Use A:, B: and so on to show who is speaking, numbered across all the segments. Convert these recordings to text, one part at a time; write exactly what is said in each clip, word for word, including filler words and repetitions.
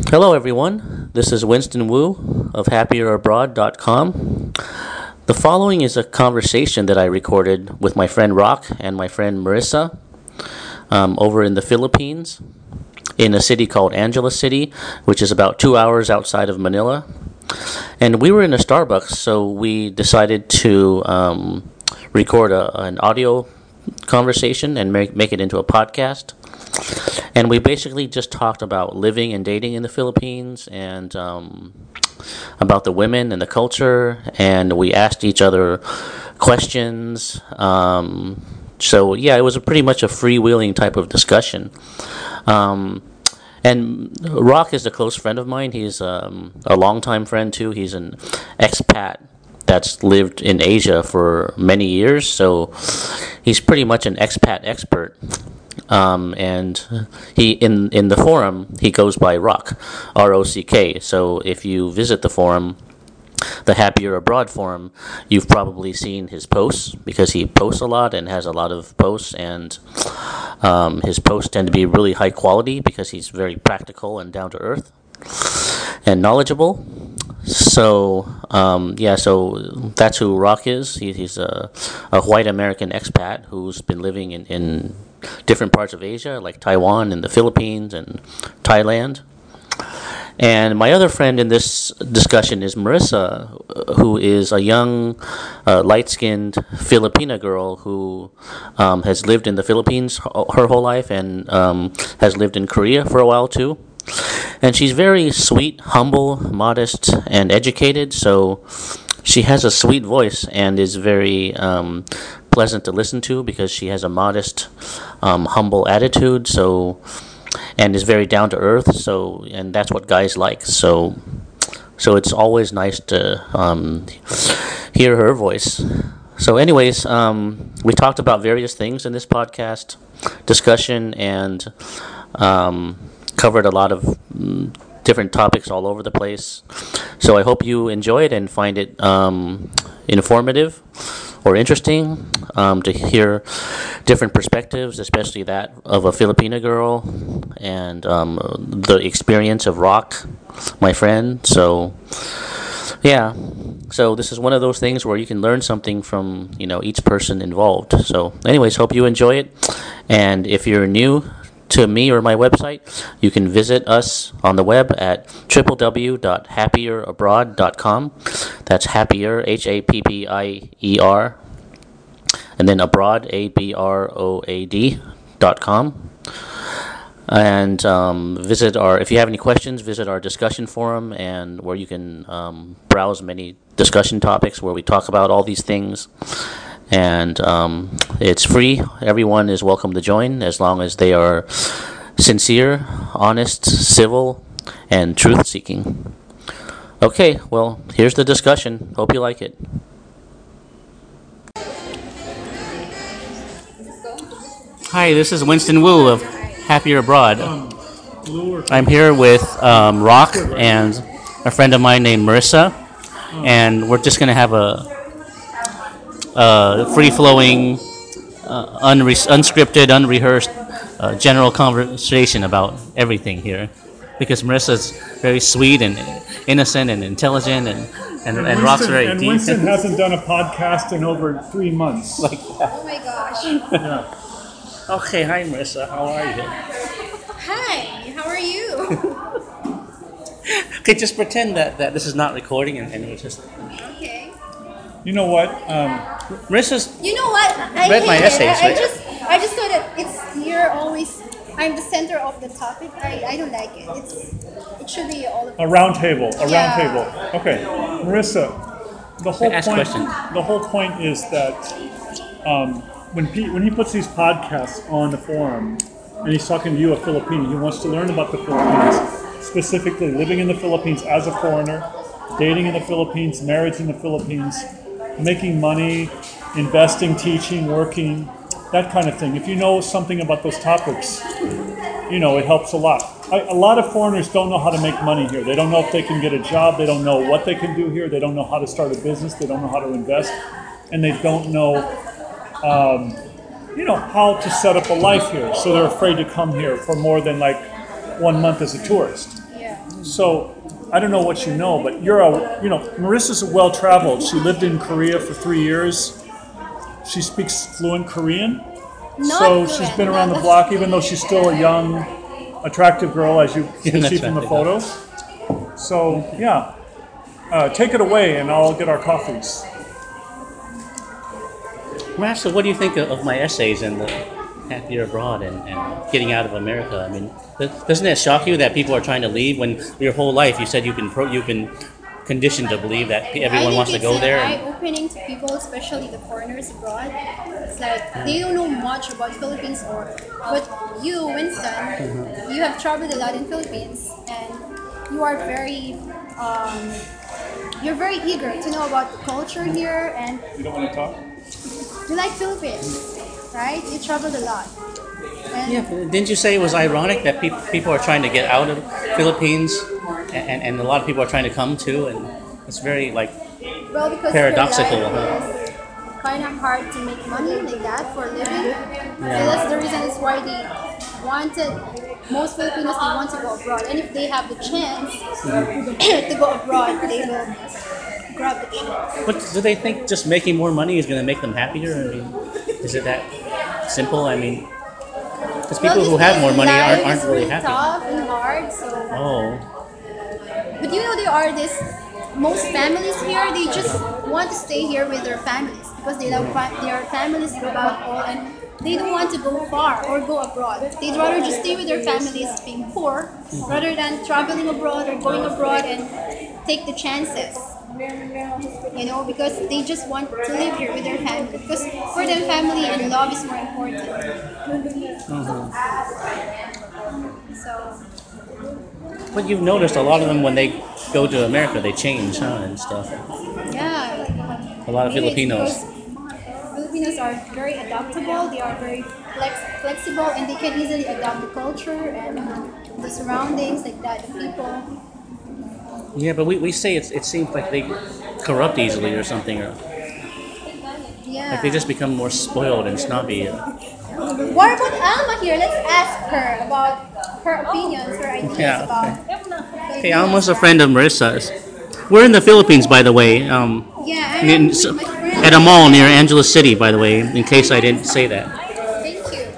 A: Hello, everyone. This is Winston Wu of happier abroad dot com. The following is a conversation that I recorded with my friend Rock and my friend Marissa um, over in the Philippines in a city called Angeles City, which is about two hours outside of Manila. And we were in a Starbucks, so we decided to um, record a, an audio conversation and make, make it into a podcast. And we basically just talked about living and dating in the Philippines and um, about the women and the culture. And we asked each other questions. Um, so, yeah, it was a pretty much a freewheeling type of discussion. Um, and Rock is a close friend of mine. He's um, a longtime friend, too. He's an expat that's lived in Asia for many years. So he's pretty much an expat expert. Um, and he in in the forum he goes by Rock, R O C K. So if you visit the forum, the Happier Abroad forum, you've probably seen his posts because he posts a lot and has a lot of posts, and um, his posts tend to be really high quality because he's very practical and down to earth and knowledgeable. So um, yeah, so that's who Rock is. He, he's a, a white American expat who's been living in, in different parts of Asia, like Taiwan and the Philippines and Thailand. And my other friend in this discussion is Marissa, who is a young, uh, light-skinned Filipina girl who um, has lived in the Philippines her whole life and um, has lived in Korea for a while too. And she's very sweet, humble, modest, and educated, so she has a sweet voice and is very um, pleasant to listen to because she has a modest, um, humble attitude, so and is very down to earth. So, and that's what guys like. So, so it's always nice to um, hear her voice. So, anyways, um, we talked about various things in this podcast discussion and um, covered a lot of mm, different topics all over the place. So, I hope you enjoy it and find it um, informative or interesting um, to hear different perspectives, especially that of a Filipina girl and um, the experience of Rock, my friend. So, yeah. So this is one of those things where you can learn something from, you know, each person involved. So, anyways, hope you enjoy it. And if you're new to me or my website, you can visit us on the web at w w w dot happier abroad dot com. That's happier, H A P P I E R, and then abroad, A B R O A D dot com. And um, visit our, if you have any questions, visit our discussion forum, and where you can um, browse many discussion topics where we talk about all these things. And um, it's free. Everyone is welcome to join as long as they are sincere, honest, civil, and truth-seeking. Okay, well, here's the discussion. Hope you like it. Hi, this is Winston Wu of Happier Abroad. I'm here with um, Rock and a friend of mine named Marissa, and we're just going to have a Uh, free-flowing, uh, unre- unscripted, unrehearsed, uh, general conversation about everything here, because Marissa's very sweet and innocent and intelligent, and and, and,
B: and
A: Rock's very
B: and
A: deep.
B: Winston hasn't done a podcast in over three months.
A: Like that.
C: Oh my gosh.
B: Yeah.
A: Okay, hi Marissa, how are you?
C: Hi, how are you?
A: Okay, just pretend that, that this is not recording, and, and we're just.
C: Okay.
B: You know what? Um,
A: Marissa's.
C: You know what? I
A: Read my
C: hate it.
A: essays,
C: I, I
A: right?
C: just I just thought that it's you're always I'm the center of the topic. I, I don't like it. It's it should be all of
B: a round table. A round
C: Yeah.
B: table. Okay, Marissa. The whole
A: Ask
B: point.
A: questions.
B: The whole point is that um, when Pete, when he puts these podcasts on the forum, and he's talking to you, a Filipino, he wants to learn about the Philippines, specifically living in the Philippines as a foreigner, dating in the Philippines, marriage in the Philippines, making money, investing, teaching, working, that kind of thing. If you know something about those topics, you know, it helps a lot. I, a lot of foreigners don't know how to make money here. They don't know if they can get a job. They don't know what they can do here. They don't know how to start a business. They don't know how to invest. And they don't know, um, you know, how to set up a life here. So they're afraid to come here for more than like one month as a tourist.
C: yeah.
B: So I don't know what you know, but you're a you know Marissa's well traveled. She lived in Korea for three years. She speaks fluent Korean.
C: Not
B: So
C: fluent,
B: she's been around the
C: not-
B: block, even though she's still a young, attractive girl, as you can see from the
A: Attractive.
B: photos. So yeah, uh, take it away, and I'll get our coffees.
A: Master, what do you think of of my essays and the happier abroad and, and getting out of America? I mean, th- doesn't it shock you that people are trying to leave when your whole life you said you've been pro- you've been conditioned to believe that pe-
C: I
A: everyone
C: think
A: wants to
C: it's
A: go
C: an
A: there? and-
C: eye-opening to people, especially the foreigners abroad. It's like they don't know much about Philippines, or but you, Winston,
A: Mm-hmm.
C: you have traveled a lot in Philippines, and you are very, um, you're very eager to know about the culture here, and
B: You don't want to talk?
C: you like Philippines, right? You traveled a lot. And
A: Yeah, but didn't you say it was ironic that peop people are trying to get out of Philippines, and, and, and a lot of people are trying to come too, and it's very like
C: well, because
A: paradoxical,
C: their
A: huh?
C: life is kind of hard to make money like that for a living. So that's the reason is why they wanted, most Filipinos, they want to go abroad. And if they have the chance to go abroad, they will grab the chance.
A: But do they think just making more money is going to make them happier? I mean, is it that simple? I mean, because people
C: Well,
A: who
C: this
A: have more money
C: life
A: aren't, aren't
C: is
A: really happy.
C: tough and hard, so.
A: Oh,
C: But you know, there are this, most families here, they just want to stay here with their families because they love fa- their families above all, and they don't want to go far or go abroad. They'd rather just stay with their families being poor rather than traveling abroad or going abroad and take the chances. You know, because they just want to live here with their family. Because for them, family and love is more important. So.
A: but you've noticed a lot of them when they go to America, they change, huh, and stuff.
C: Yeah.
A: A lot of
C: Maybe it's
A: Filipinos.
C: because Filipinos are very adaptable, they are very flex- flexible, and they can easily adapt the culture and the surroundings like that, the people.
A: Yeah, but we, we say it's, it seems like they corrupt easily or something, or
C: Yeah.
A: like they just become more spoiled and snobby.
C: What about Alma here? Let's ask her about her opinions, her ideas
A: Yeah,
C: about.
A: Hey, Alma's a friend of Marissa's. We're in the Philippines, by the way. Um,
C: Yeah, I'm
A: in,
C: with
A: so-
C: my friend.
A: at a mall near Angeles City, by the way, in case I didn't say that.
C: Thank you.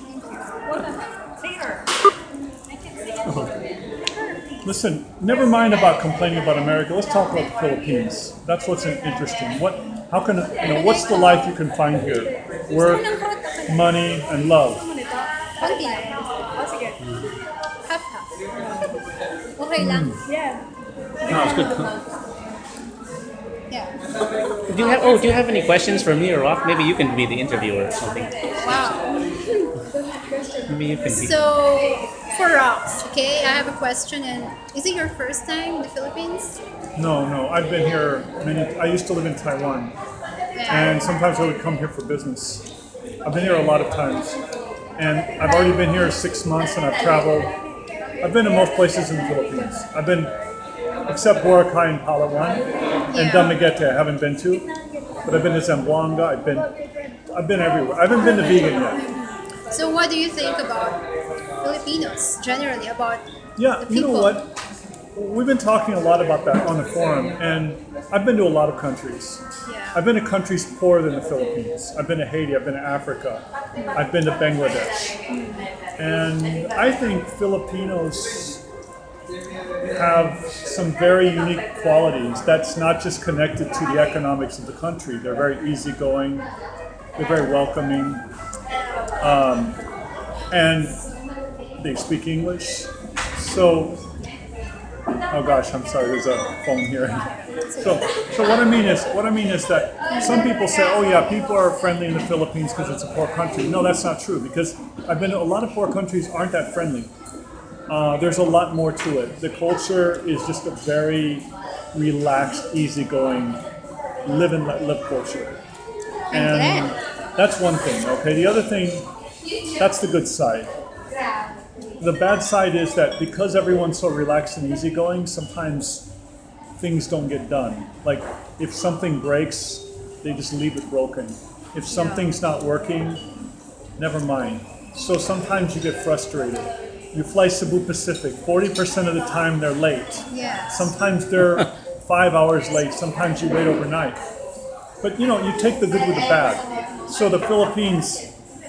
B: Listen, never mind about complaining about America. Let's talk about the Philippines. That's what's in- interesting. What, how can you know? What's the life you can find here? Work, money, and love.
C: Konti lang. Oh, sige. Half-half. Okay lang. Yeah.
A: Oh, it's good.
C: Yeah.
A: Do you have oh, do you have any questions for me or Rock? Maybe you can be the interviewer or something.
C: Wow.
A: Maybe you can be.
C: So, for Rox, okay, I have a question. And is it your first time in the Philippines?
B: No, no. I've been here many. I used to live in Taiwan, and sometimes I would come here for business. I've been here a lot of times, and I've already been here six months, and I've traveled. I've been to most places in the Philippines. I've been, except Boracay and Palawan, and
C: Yeah.
B: Dumaguete. I haven't been to, but I've been to Zamboanga. I've been, I've been everywhere. I haven't been to Vegan yet.
C: So, what do you think about Filipinos generally? About
B: Yeah,
C: the
B: you know
C: people?
B: what? We've been talking a lot about that on the forum, and I've been to a lot of countries.
C: Yeah.
B: I've been to countries poorer than the Philippines. I've been to Haiti, I've been to Africa, I've been to Bangladesh. And I think Filipinos have some very unique qualities that's not just connected to the economics of the country. They're very easygoing, they're very welcoming, um, and they speak English. So, oh gosh, I'm sorry, there's a phone here. So, so what I mean is, what I mean is that some people say, oh yeah, people are friendly in the Philippines because it's a poor country. No, that's not true, because I've been to a lot of poor countries aren't that friendly. Uh, there's a lot more to it. The culture is just a very relaxed, easygoing, live and let live culture. And that's one thing, okay? The other thing, that's the good side. The bad side is that because everyone's so relaxed and easygoing, sometimes things don't get done. Like if something breaks, they just leave it broken. If something's not working, never mind. So sometimes you get frustrated. You fly Cebu Pacific. forty percent of the time they're late.
C: Yeah.
B: Sometimes they're five hours late. Sometimes you wait overnight. But you know, you take the good with the bad. So the Philippines,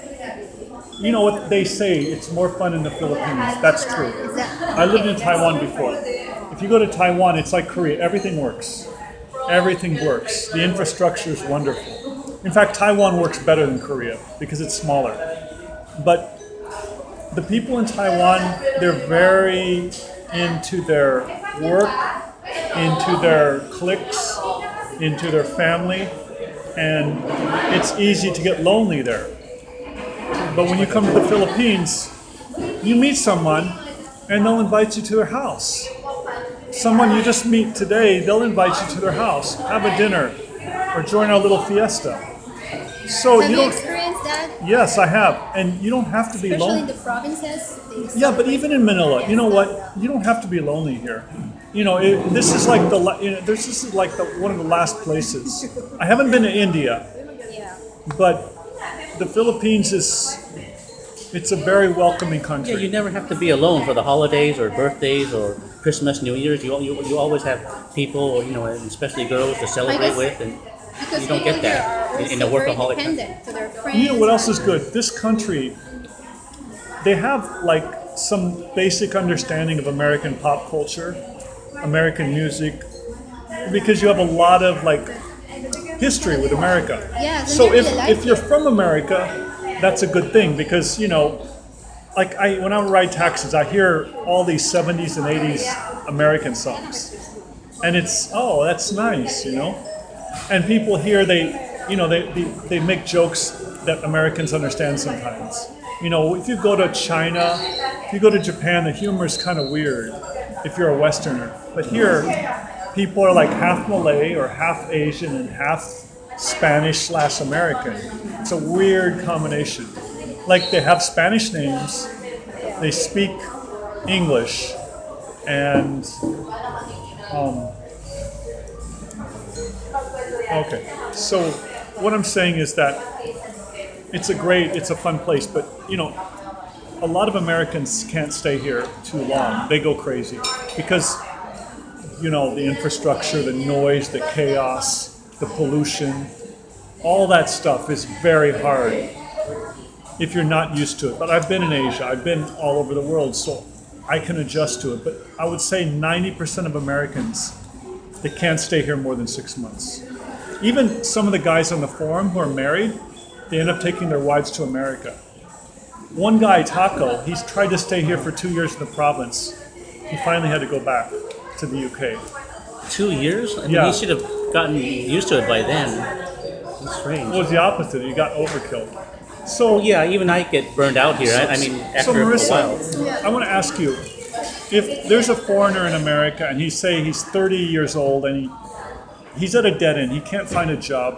B: you know what they say, it's more fun in the Philippines. That's true. I lived in Taiwan before. If you go to Taiwan, it's like Korea. Everything works. Everything works. The infrastructure is wonderful. In fact, Taiwan works better than Korea because it's smaller. But the people in Taiwan, they're very into their work, into their cliques, into their family, and it's easy to get lonely there. But when you come to the Philippines, you meet someone and they'll invite you to their house. Someone you just meet today, they'll invite you to their house, have a dinner, or join our little fiesta. So
C: Have
B: you
C: you
B: don't.
C: experienced that?
B: Yes, I have, and you don't have to be
C: Especially in
B: lonely.
C: the provinces. they
B: Yeah, but even in Manila, you know what? You don't have to be lonely here. You know, it, this is like the la- you know, this is like the, one of the last places. I haven't been to India,
C: Yeah.
B: but the Philippines is. It's a very welcoming
A: Yeah,
B: country.
A: you never have to be alone for the holidays or birthdays or Christmas, New Year's. You you, you always have people, or, you know, and especially girls to celebrate
C: guess-
A: with, and
C: Because
A: you don't
C: people
A: get that
C: here are
A: in- in a
C: also very
A: workaholic
C: dependent to their friends.
B: You know what else is good? This country, they have like some basic understanding of American pop culture, American music, because you have a lot of like history with America.
C: Yeah, so
B: So
C: they
B: if
C: really like
B: if you're from America, that's a good thing because you know, like I when I ride taxis, I hear all these seventies and eighties American songs, and it's oh that's nice, you know. And people here, they, you know, they, they, they make jokes that Americans understand sometimes. You know, if you go to China, if you go to Japan, the humor is kind of weird if you're a Westerner. But here, people are like half Malay or half Asian and half Spanish slash American. It's a weird combination. Like they have Spanish names, they speak English, and um, okay, so what I'm saying is that it's a great, it's a fun place, but you know, a lot of Americans can't stay here too long. They go crazy because, you know, the infrastructure, the noise, the chaos, the pollution, all that stuff is very hard if you're not used to it. But I've been in Asia, I've been all over the world, so I can adjust to it. But I would say ninety percent of Americans, they can't stay here more than six months. Even some of the guys on the forum who are married, they end up taking their wives to America. One guy, Taco, he's tried to stay here for two years in the province. He finally had to go back to the U K.
A: two years. I mean,
B: Yeah.
A: he should have gotten used to it by then. It's strange.
B: It was the opposite. He got overkill. So
A: Yeah, even I get burned out here. I, I mean,
B: so
A: after a
B: Marissa,
A: while.
B: I want to ask you, if there's a foreigner in America and he's say he's thirty years old and he he's at a dead end, he can't find a job,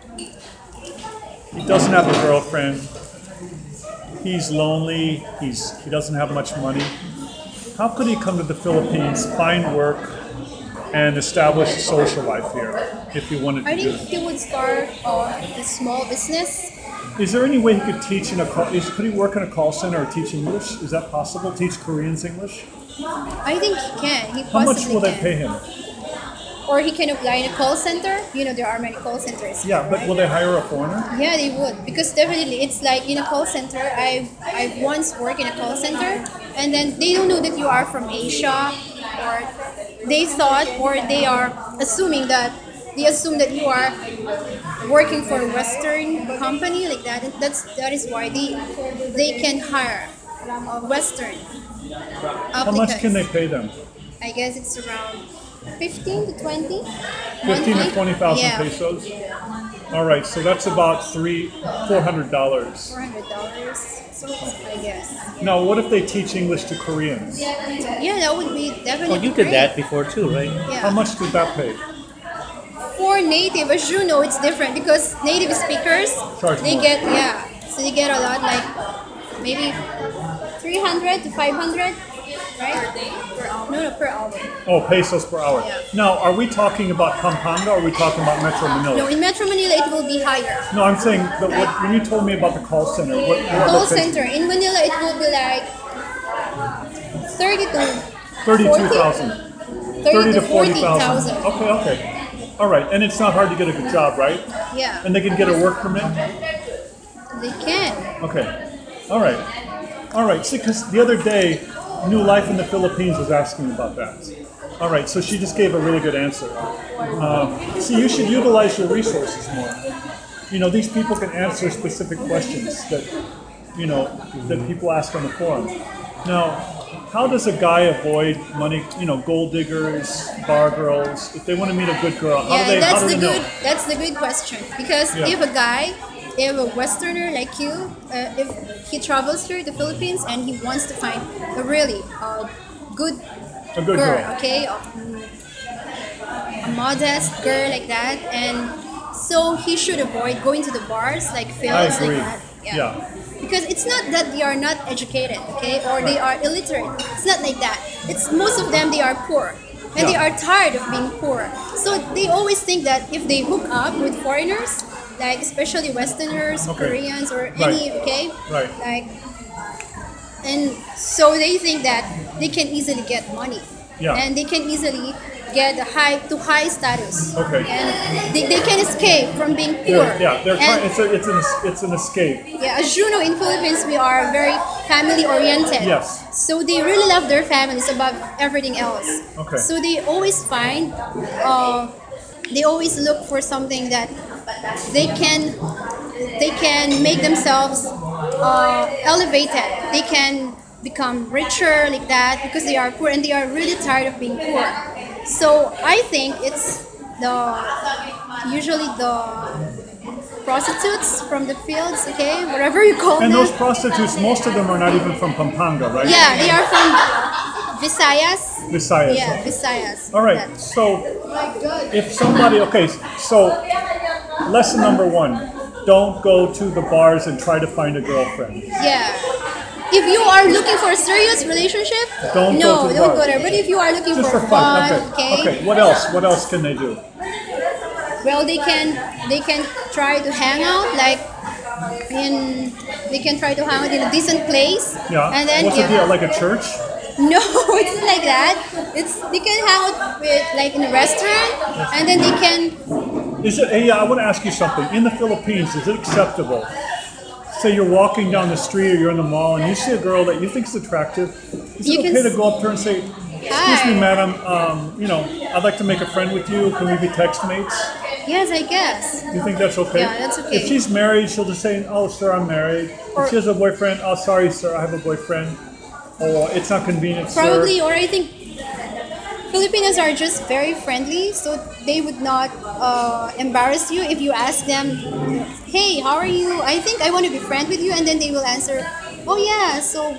B: he doesn't have a girlfriend, he's lonely, he's he doesn't have much money. How could he come to the Philippines, find work, and establish a social life here if he wanted
C: I
B: to do
C: think
B: it?
C: he would start uh, a small business.
B: Is there any way he could teach in a call, is, could he work in a call center or teach English? Is that possible? Teach Koreans English?
C: I think he can. He
B: How much
C: possibly
B: will they
C: can.
B: pay him?
C: Or he can apply in a call center. You know, there are many call centers.
B: Yeah, but
C: right?
B: will they hire a foreigner?
C: Yeah, they would, because definitely it's like in a call center. I I once worked in a call center, and then they don't know that you are from Asia, or they thought, or they are assuming that they assume that you are working for a Western company like that. And that's that is why they they can hire a Western applicants.
B: How much can they pay them?
C: I guess it's around fifteen to twenty.
B: Fifteen to
C: monthly.
B: twenty thousand
C: Yeah.
B: pesos. All right, so that's about three, four hundred dollars.
C: Four hundred dollars. So it's, I guess.
B: Now, what if they teach English to Koreans?
C: Yeah, that would be definitely.
A: Oh, you did
C: great.
A: that before too, right?
C: Yeah.
B: How much did that pay?
C: For native, as you know, it's different because native speakers
B: Charge
C: they
B: more.
C: get yeah, so they get a lot like maybe three hundred to five hundred, right? Per day, per hour. No, no, per hour.
B: Oh, pesos per hour.
C: Yeah.
B: Now, are we talking about Pampanga or are we talking about Metro
C: No,
B: Manila?
C: in Metro Manila it will be higher.
B: No, I'm saying that what, when you told me about the call center, what, what
C: Call
B: location?
C: center in Manila it will be like thirty to
B: Thirty-two thousand.
C: thirty to
B: forty
C: forty
B: thousand.
C: thousand.
B: Okay, okay. All right, and it's not hard to get a good job, right?
C: Yeah,
B: And they can get a work permit.
C: they can.
B: Okay. All right. All right. See, because the other day, New Life in the Philippines was asking about that. All right. So she just gave a really good answer. Um, see, you should utilize your resources more. You know, these people can answer specific questions that, you know, that people ask on the forum. Now, how does a guy avoid money? You know, gold diggers, bar girls. If they want to meet a good girl, how
C: Yeah,
B: do they?
C: that's
B: How do
C: the
B: they
C: good.
B: know?
C: That's the good question because
B: Yeah.
C: if a guy, if a Westerner like you, uh, if he travels here to the Philippines and he wants to find a really uh, good
B: A good
C: girl,
B: girl.
C: okay, a, a modest girl like that, and so he should avoid going to the bars like
B: I
C: Phil's like
B: agree.
C: that.
B: Yeah.
C: Because it's not that they are not educated, okay, or they are illiterate. It's not like that. It's most of them they are poor, and they
B: Yeah.
C: are tired of being poor. So they always think that if they hook up with foreigners, like especially Westerners,
B: Okay.
C: Koreans, or
B: Right.
C: any, okay,
B: Right.
C: like, and so they think that they can easily get money,
B: Yeah.
C: and they can easily get a high to high status,
B: Okay.
C: and they, they can escape from being poor.
B: They're, yeah, they're
C: And-
B: trying. It's a, it's an it's an escape.
C: yeah, as you know, in Philippines, we are very family oriented.
B: Yes.
C: So they really love their families above everything else.
B: Okay.
C: So they always find, uh, they always look for something that they can, they can make themselves uh, elevated. They can become richer like that because they are poor and they are really tired of being poor. So I think it's the usually the prostitutes from the fields, okay, whatever you call
B: And
C: them.
B: those prostitutes, most of them are not even from Pampanga, right?
C: Yeah, they are from Visayas.
B: Visayas.
C: Yeah, Visayas.
B: All right.
C: Yeah.
B: So if somebody, okay, so lesson number one: don't go to the bars and try to find a girlfriend.
C: Yeah. If you are looking for a serious relationship,
B: Don't go
C: no,
B: to the
C: don't
B: bar.
C: go there. But if you are looking
B: Just
C: for,
B: for fun.
C: fun,
B: Okay. Okay. What else? What else can they do?
C: well, they can they can try to hang out like in they can try to hang out in a decent place.
B: Yeah.
C: And then
B: What's
C: if,
B: the deal? Like a church?
C: no, it's not like that. It's they can hang out with like in a restaurant, and then they can.
B: Is it? Hey, I want to ask you something. In the Philippines, is it acceptable? Say you're walking down the street or you're in the mall and you see a girl that you think is attractive. Is
C: You
B: it
C: can
B: okay to
C: s-
B: go up to her and say, "Excuse me,
C: Hi.
B: madam. Um, you know, I'd like to make a friend with you. Can we be text mates?"
C: Yes, I guess.
B: You think that's okay?
C: Yeah, that's okay.
B: If she's married, she'll just say, "Oh, sir, I'm married."
C: Or-
B: if she has a boyfriend, "Oh, sorry, sir, I have a boyfriend." Or it's not convenient,
C: Probably,
B: sir.
C: or I think Filipinos are just very friendly, so they would not uh, embarrass you if you ask them, "Hey, how are you? I think I want to be friends with you," and then they will answer, "Oh yeah." So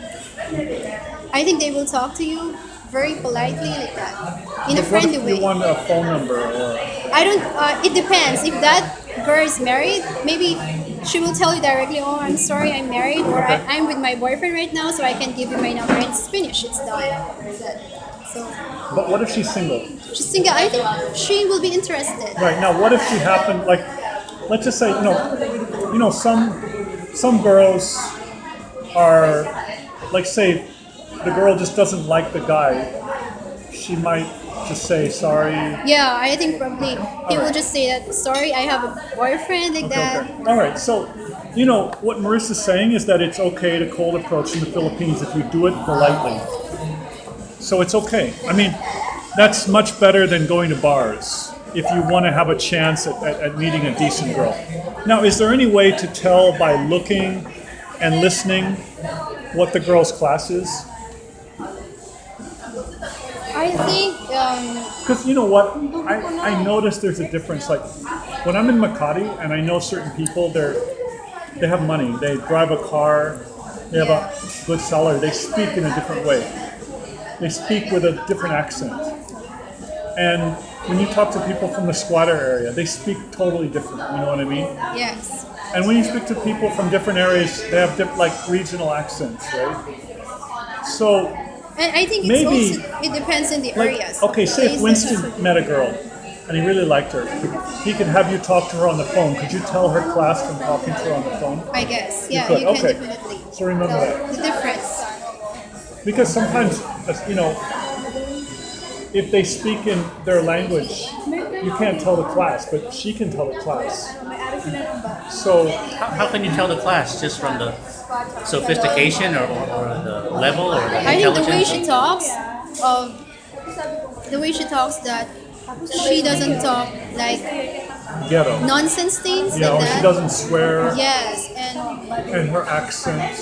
C: I think they will talk to you very politely like that, in a
B: What
C: friendly
B: if
C: way.
B: you want a phone number or?
C: I don't. Uh, it depends. If that girl is married, maybe she will tell you directly, "Oh, I'm sorry, I'm married, or
B: Okay.
C: I, I'm with my boyfriend right now, so I can give you my number." And it's finished. It's done. So
B: But what if she's single?
C: she's single. I think she will be interested.
B: Right now, what if she happened like, let's just say, you know, you know, some some girls are like, say, the girl just doesn't like the guy. She might just say sorry.
C: Yeah, I think probably he will just say that. Sorry, I have a boyfriend like that.
B: Okay. All right. So, you know, what Marissa's saying is that it's okay to cold approach in the Philippines if you do it politely. So it's okay. I mean, that's much better than going to bars if you want to have a chance at, at, at meeting a decent girl. Now, is there any way to tell by looking and listening what the girl's class is?
C: I think. Um,
B: Because you know what, I, I noticed there's a difference. Like when I'm in Makati and I know certain people, they're they have money, they drive a car, they have a good salary, they speak in a different way. They speak with a different accent. And when you talk to people from the squatter area, they speak totally different. You know what I mean?
C: yes.
B: And when you speak to people from different areas, they have diff- like regional accents, right? So
C: And I think it's
B: Maybe-
C: also it depends on the
B: Like,
C: areas.
B: okay, say if
C: Places
B: Winston
C: also-
B: met a girl and he really liked her, he could have you talk to her on the phone. Could you tell her class from talking to her on the phone?
C: I guess. Yeah,
B: could,
C: you, can
B: okay.
C: definitely
B: So remember
C: tell
B: that.
C: the difference.
B: Because sometimes, uh, you know, if they speak in their language, you can't tell the class, but she can tell the class. So,
A: How, how can you tell the class just from the sophistication or, or, or the level or the
C: I think the way
A: intelligence?
C: she talks, um, the way she talks that she doesn't talk like
B: ghetto.
C: nonsense things
B: You know,
C: like
B: she
C: that.
B: doesn't swear,
C: Yes, and
B: and her accent.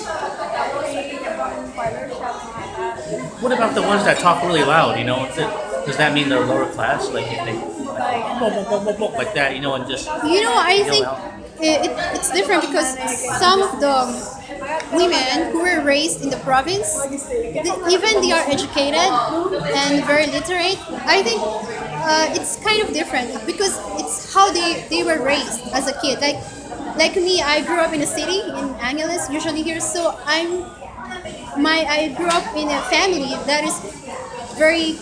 A: What about the ones that talk really loud? You know, is it, does that mean they're lower class? Like if they like, blah, blah, blah, blah, blah, like that, you know, and just
C: you know, I
A: yell
C: think
A: out?
C: it, it, it's different because some of the women who were raised in the province, th- even they are educated and very literate. I think uh, it's kind of different because it's how they, they were raised as a kid. Like like me, I grew up in a city in Angeles, usually here. So I'm my I grew up in a family that is very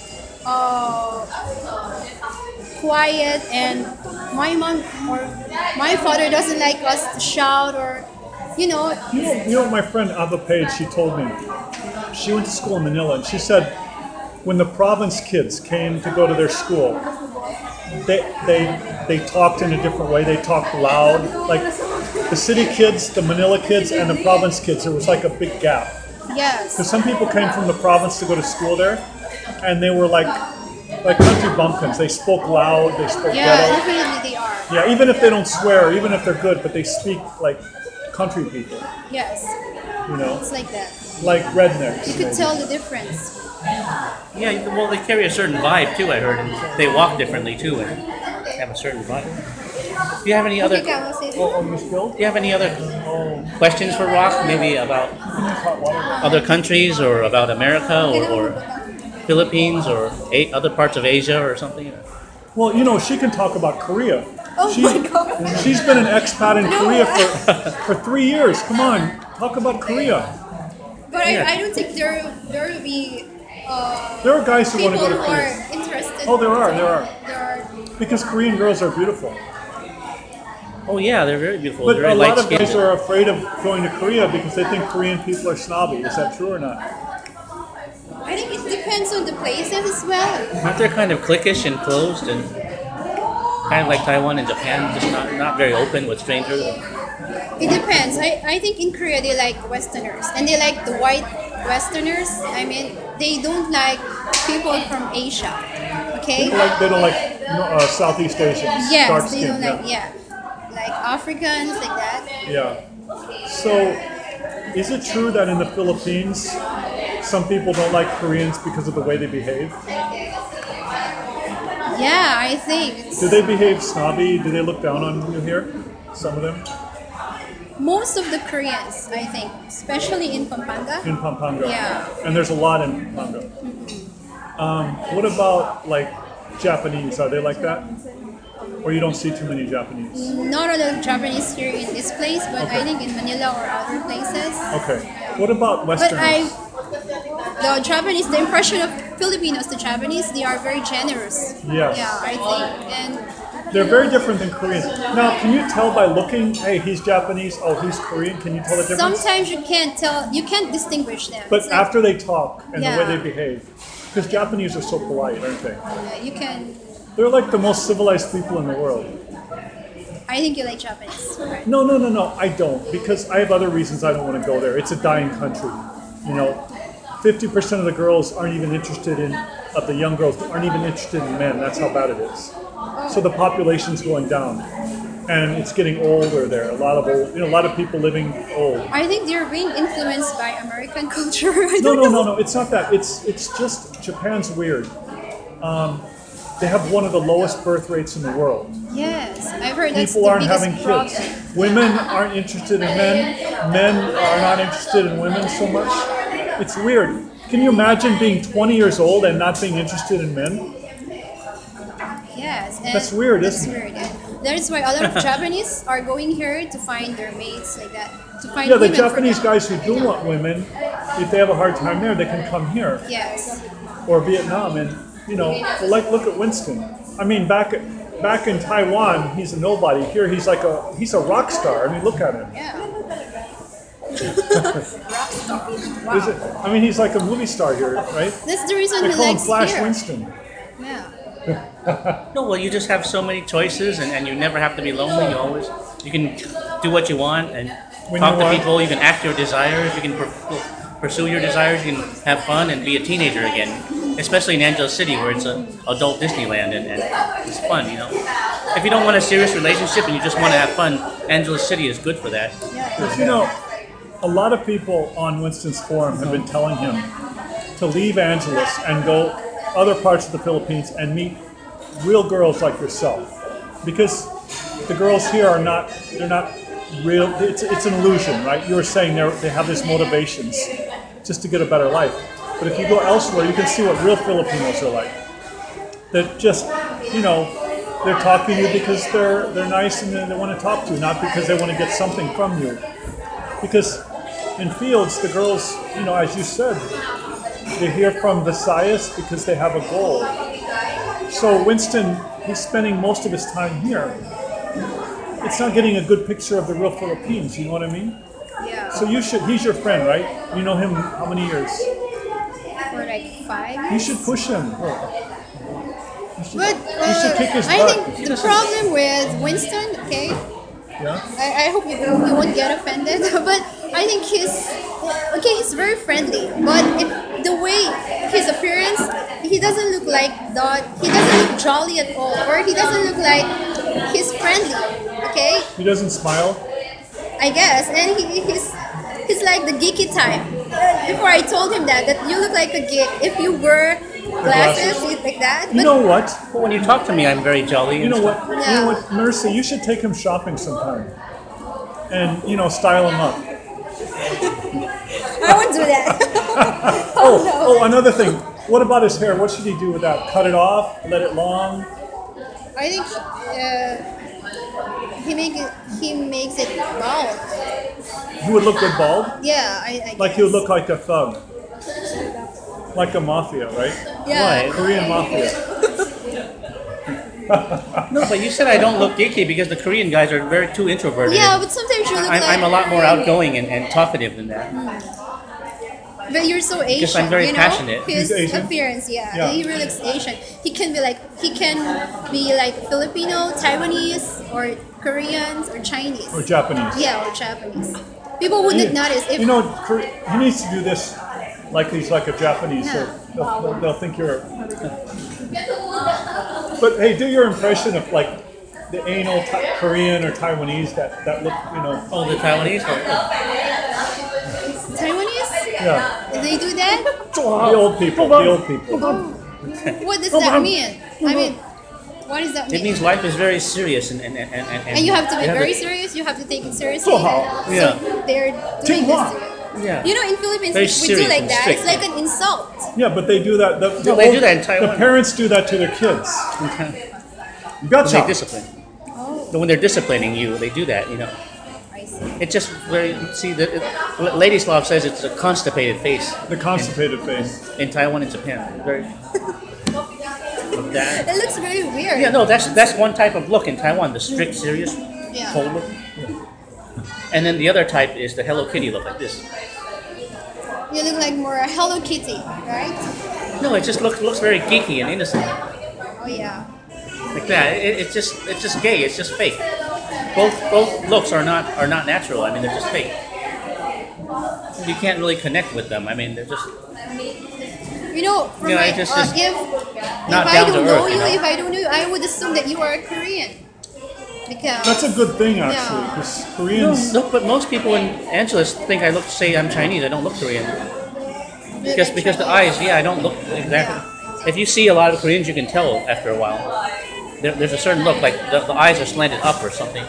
C: uh, quiet, and my mom or my father doesn't like us to shout or you know.
B: You know, you know, my friend Ava Page, she told me, she went to school in Manila, and she said when the province kids came to go to their school, they they they talked in a different way. They talked loud. Like the city kids, the Manila kids, and the province kids, there was like a big gap.
C: Yes.
B: Because some people came from the province to go to school there, and they were like like country bumpkins. They spoke loud. They spoke
C: Yeah,
B: ghetto.
C: definitely they are.
B: Yeah, even if they don't swear, even if they're good, but they speak like country people.
C: Yes,
B: You know,
C: it's like that.
B: like rednecks.
C: You could
B: maybe.
C: tell the difference.
A: Yeah, you- well, they carry a certain vibe too. I heard, and they walk differently too, and have a certain vibe. Do you have any other?
C: Okay, Kat, we'll say
B: Oh, oh, you spilled?
A: Do you have any other
B: Oh,
A: questions for Rock? Maybe about
B: hot water.
A: other countries or about America or, or Philippines or a- other parts of Asia or something?
B: Well, you know, she can talk about Korea.
C: Oh
B: She,
C: my god.
B: she's been an expat in Korea for, for three years. Come on, talk about Korea.
C: But
A: Yeah.
C: I, I don't think there there will be uh,
B: There are guys who want
C: people
B: to go
C: who
B: to
C: are
B: Korea.
C: interested.
B: Oh, there are, there are.
C: There are.
B: Because Korean girls are beautiful.
A: Oh yeah, they're very beautiful.
B: But
A: very
B: a lot
A: light
B: of guys
A: skinned.
B: are afraid of going to Korea because they think Korean people are snobby. Is that true or not?
C: I think it depends on the places as well.
A: Aren't they kind of cliquish and closed and kind of like Taiwan and Japan, just not, not very open with strangers?
C: It depends. I, I think in Korea they like Westerners and they like the white Westerners. I mean, they don't like people from Asia. Okay?
B: They don't like, they don't like no, uh, Southeast Asians.
C: Yes,
B: dark
C: they
B: skin,
C: don't like yeah, like Africans like that.
B: Yeah. So, is it true that in the Philippines, some people don't like Koreans because of the way they behave?
C: Yeah, I think it's,
B: Do they behave snobby? Do they look down on you here? Some of them?
C: most of the Koreans, I think, especially in Pampanga.
B: In Pampanga.
C: Yeah.
B: And there's a lot in Pampanga. Um, what about like Japanese? Are they like that? Or you don't see too many Japanese?
C: Not a lot of Japanese here in this place, but I
B: Okay.
C: think in Manila or other places.
B: Okay. What about
C: But
B: Westerners?
C: I, the Japanese, the impression of Filipinos to Japanese, they are very generous.
B: Yes.
C: Yeah, I think, and
B: They're very different than Koreans. Now, can you tell by looking, hey, he's Japanese, oh, he's Korean? Can you tell the difference?
C: sometimes you can't tell, you can't distinguish them.
B: But
C: It's like,
B: after they talk and the way
C: Yeah.
B: they behave, because Japanese are so polite, aren't they?
C: yeah, you can.
B: They're like the most civilized people in the world.
C: I think you like Japanese. Right?
B: No, no, no, no, I don't, because I have other reasons I don't want to go there. It's a dying country. You know, fifty percent of the girls aren't even interested in, of the young girls aren't even interested in men. That's how bad it is. So the population's going down, and it's getting older there. A lot of old, you know, a lot of people living old.
C: I think they're being influenced by American culture. I
B: No,
C: don't
B: no,
C: know.
B: no, no. It's not that. It's it's just Japan's weird. Um, they have one of the lowest birth rates in the world.
C: Yes, I've heard that's
B: People
C: the
B: aren't
C: biggest
B: having
C: problem.
B: kids. Women aren't interested in men. Men are not interested in women so much. It's weird. Can you imagine being twenty years old and not being interested in men?
C: Yes, and
B: That's weird,
C: that's
B: isn't it?
C: weird. Yeah. That's why a lot of Japanese are going here to find their mates like that. To find
B: Yeah, the
C: women for
B: Japanese
C: them.
B: guys who do want women, if they have a hard time there, they can come here.
C: Yes.
B: Or Vietnam, and you know, well, like look at Winston. I mean, back back in Taiwan, he's a nobody. Here, he's like a he's a rock star. I mean, look at him.
C: Yeah. Rock star.
B: Is
C: Wow.
B: it, I mean, he's like a movie star here, right?
C: That's the reason
B: They
C: he
B: call him
C: likes
B: Flash
C: here.
B: Winston.
C: Yeah.
A: No, well, you just have so many choices, and, and you never have to be lonely. You always you can do what you want and
B: When
A: talk
B: you
A: to
B: want.
A: people. You can act your desires. You can per- pursue your desires. You can have fun and be a teenager again. Especially in Angeles City, where it's an adult Disneyland, and, and it's fun. You know, if you don't want a serious relationship and you just want to have fun, Angeles City is good for that.
B: But you know, a lot of people on Winston's forum have been telling him to leave Angeles and go other parts of the Philippines and meet real girls like yourself, because the girls here are not, they're not real. It's, it's an illusion, right? You were saying they they have these motivations just to get a better life. But if you go elsewhere, you can see what real Filipinos are like. That just, you know, they're talking to you because they're they're nice and they want to talk to you, not because they want to get something from you. Because in fields, the girls, you know, as you said, they're here from Visayas because they have a goal. So Winston, he's spending most of his time here. It's not getting a good picture of the real Philippines, you know what I mean?
C: Yeah.
B: So you should, he's your friend, right? You know him how many years?
C: For like five.
B: You should push him. You should,
C: But
B: you should
C: uh,
B: kick his
C: I
B: butt.
C: think the problem with Winston, okay,
B: Yeah?
C: I, I hope you, you won't get offended, but I think he's okay. He's very friendly, but if the way his appearance, he doesn't look like that. He doesn't look jolly at all, or he doesn't look like he's friendly. Okay,
B: He doesn't smile.
C: I guess, and he, he's he's like the geeky type. Before I told him that that you look like a geek if you wear glasses,
B: glasses?
C: like that.
B: You
C: But
B: know what?
A: But when you talk to me, I'm very jolly.
B: You
A: and
B: know
A: stuff.
B: what? You know what, Mercy? You should take him shopping sometime, and you know, style him up.
C: I won't do that.
B: Oh,
C: no.
B: oh, another thing. What about his hair? What should he do with that? Cut it off? Let it long?
C: I think uh, he make it, he makes it bald.
B: He would look good bald,
C: Yeah, I, I
B: like he would
C: guess.
B: look like a thug, like a mafia, right?
C: Yeah.
A: Why?
B: Korean mafia.
A: No, but you said I don't look geeky because the Korean guys are very too introverted.
C: Yeah, but sometimes you look
A: I'm,
C: like.
A: I'm a lot more outgoing and, and talkative than that.
C: But you're so Asian.
A: Because I'm very
C: you know?
A: passionate.
C: His
B: He's Asian?
C: appearance, yeah.
B: Yeah.
C: He really looks Asian. He can be like he can be like Filipino, Taiwanese, or Koreans, or Chinese.
B: Or Japanese.
C: Yeah, or Japanese. People wouldn't notice if
B: You know, Kor- he needs to do this like he's like a Japanese, so
C: Yeah.
B: they'll, they'll, they'll think you're. But hey, do your impression of like the anal Tha- Korean or Taiwanese that that look, you know.
A: Oh, the Taiwanese?
C: Taiwanese,
B: Yeah,
C: they do that.
B: the old people, the old people.
C: What does that mean? I mean, what does that
A: It
C: mean?
A: means life is very serious and and, and, and,
C: And you have to be very
A: to-
C: serious. You have to take it seriously.
B: So,
A: yeah.
C: So they're doing this to you.
A: Yeah.
C: You know, in Philippines,
A: Very
C: we, we do
A: serious
C: like
A: and
C: that.
A: strict.
C: It's like an insult.
B: Yeah, but they do that. The, the
A: No, they
B: old-
A: do that in Taiwan.
B: The parents do that to their kids.
A: Okay.
B: You
A: When they
B: gotcha.
A: discipline.
C: Oh,
A: When they're disciplining you, they do that, you know.
C: I see.
A: It's just very, see, the, it, Ladislav says it's a constipated face.
B: The constipated face.
A: In Taiwan and Japan. Very. Like that.
C: It looks very weird.
A: Yeah, no, that's that's one type of look in Taiwan, the strict, serious,
C: Yeah.
A: cold look. And then the other type is the Hello Kitty look, like this.
C: You look like more a Hello Kitty, right?
A: No, it just looks looks very geeky and innocent,
C: Oh yeah.
A: like that. It, it's just it's just gay. It's just fake. Both both looks are not are not natural. I mean, they're just fake. You can't really connect with them. I mean, they're just
C: You know, from
A: Yeah,
C: my,
A: it just
C: uh,
A: is
C: if,
A: not
C: if I
A: down to
C: don't know
A: earth,
C: you,
A: you know?
C: if I don't know you, I would assume that you are a Korean. Because
B: That's a good thing, actually,
C: Yeah.
B: because
A: no,
B: Koreans.
A: no. But most people in Angeles think I look say I'm Chinese. I don't look Korean because because the eyes. Yeah, I don't look exactly. If you see a lot of Koreans, you can tell after a while. There, there's a certain look, like the, the eyes are slanted up or something.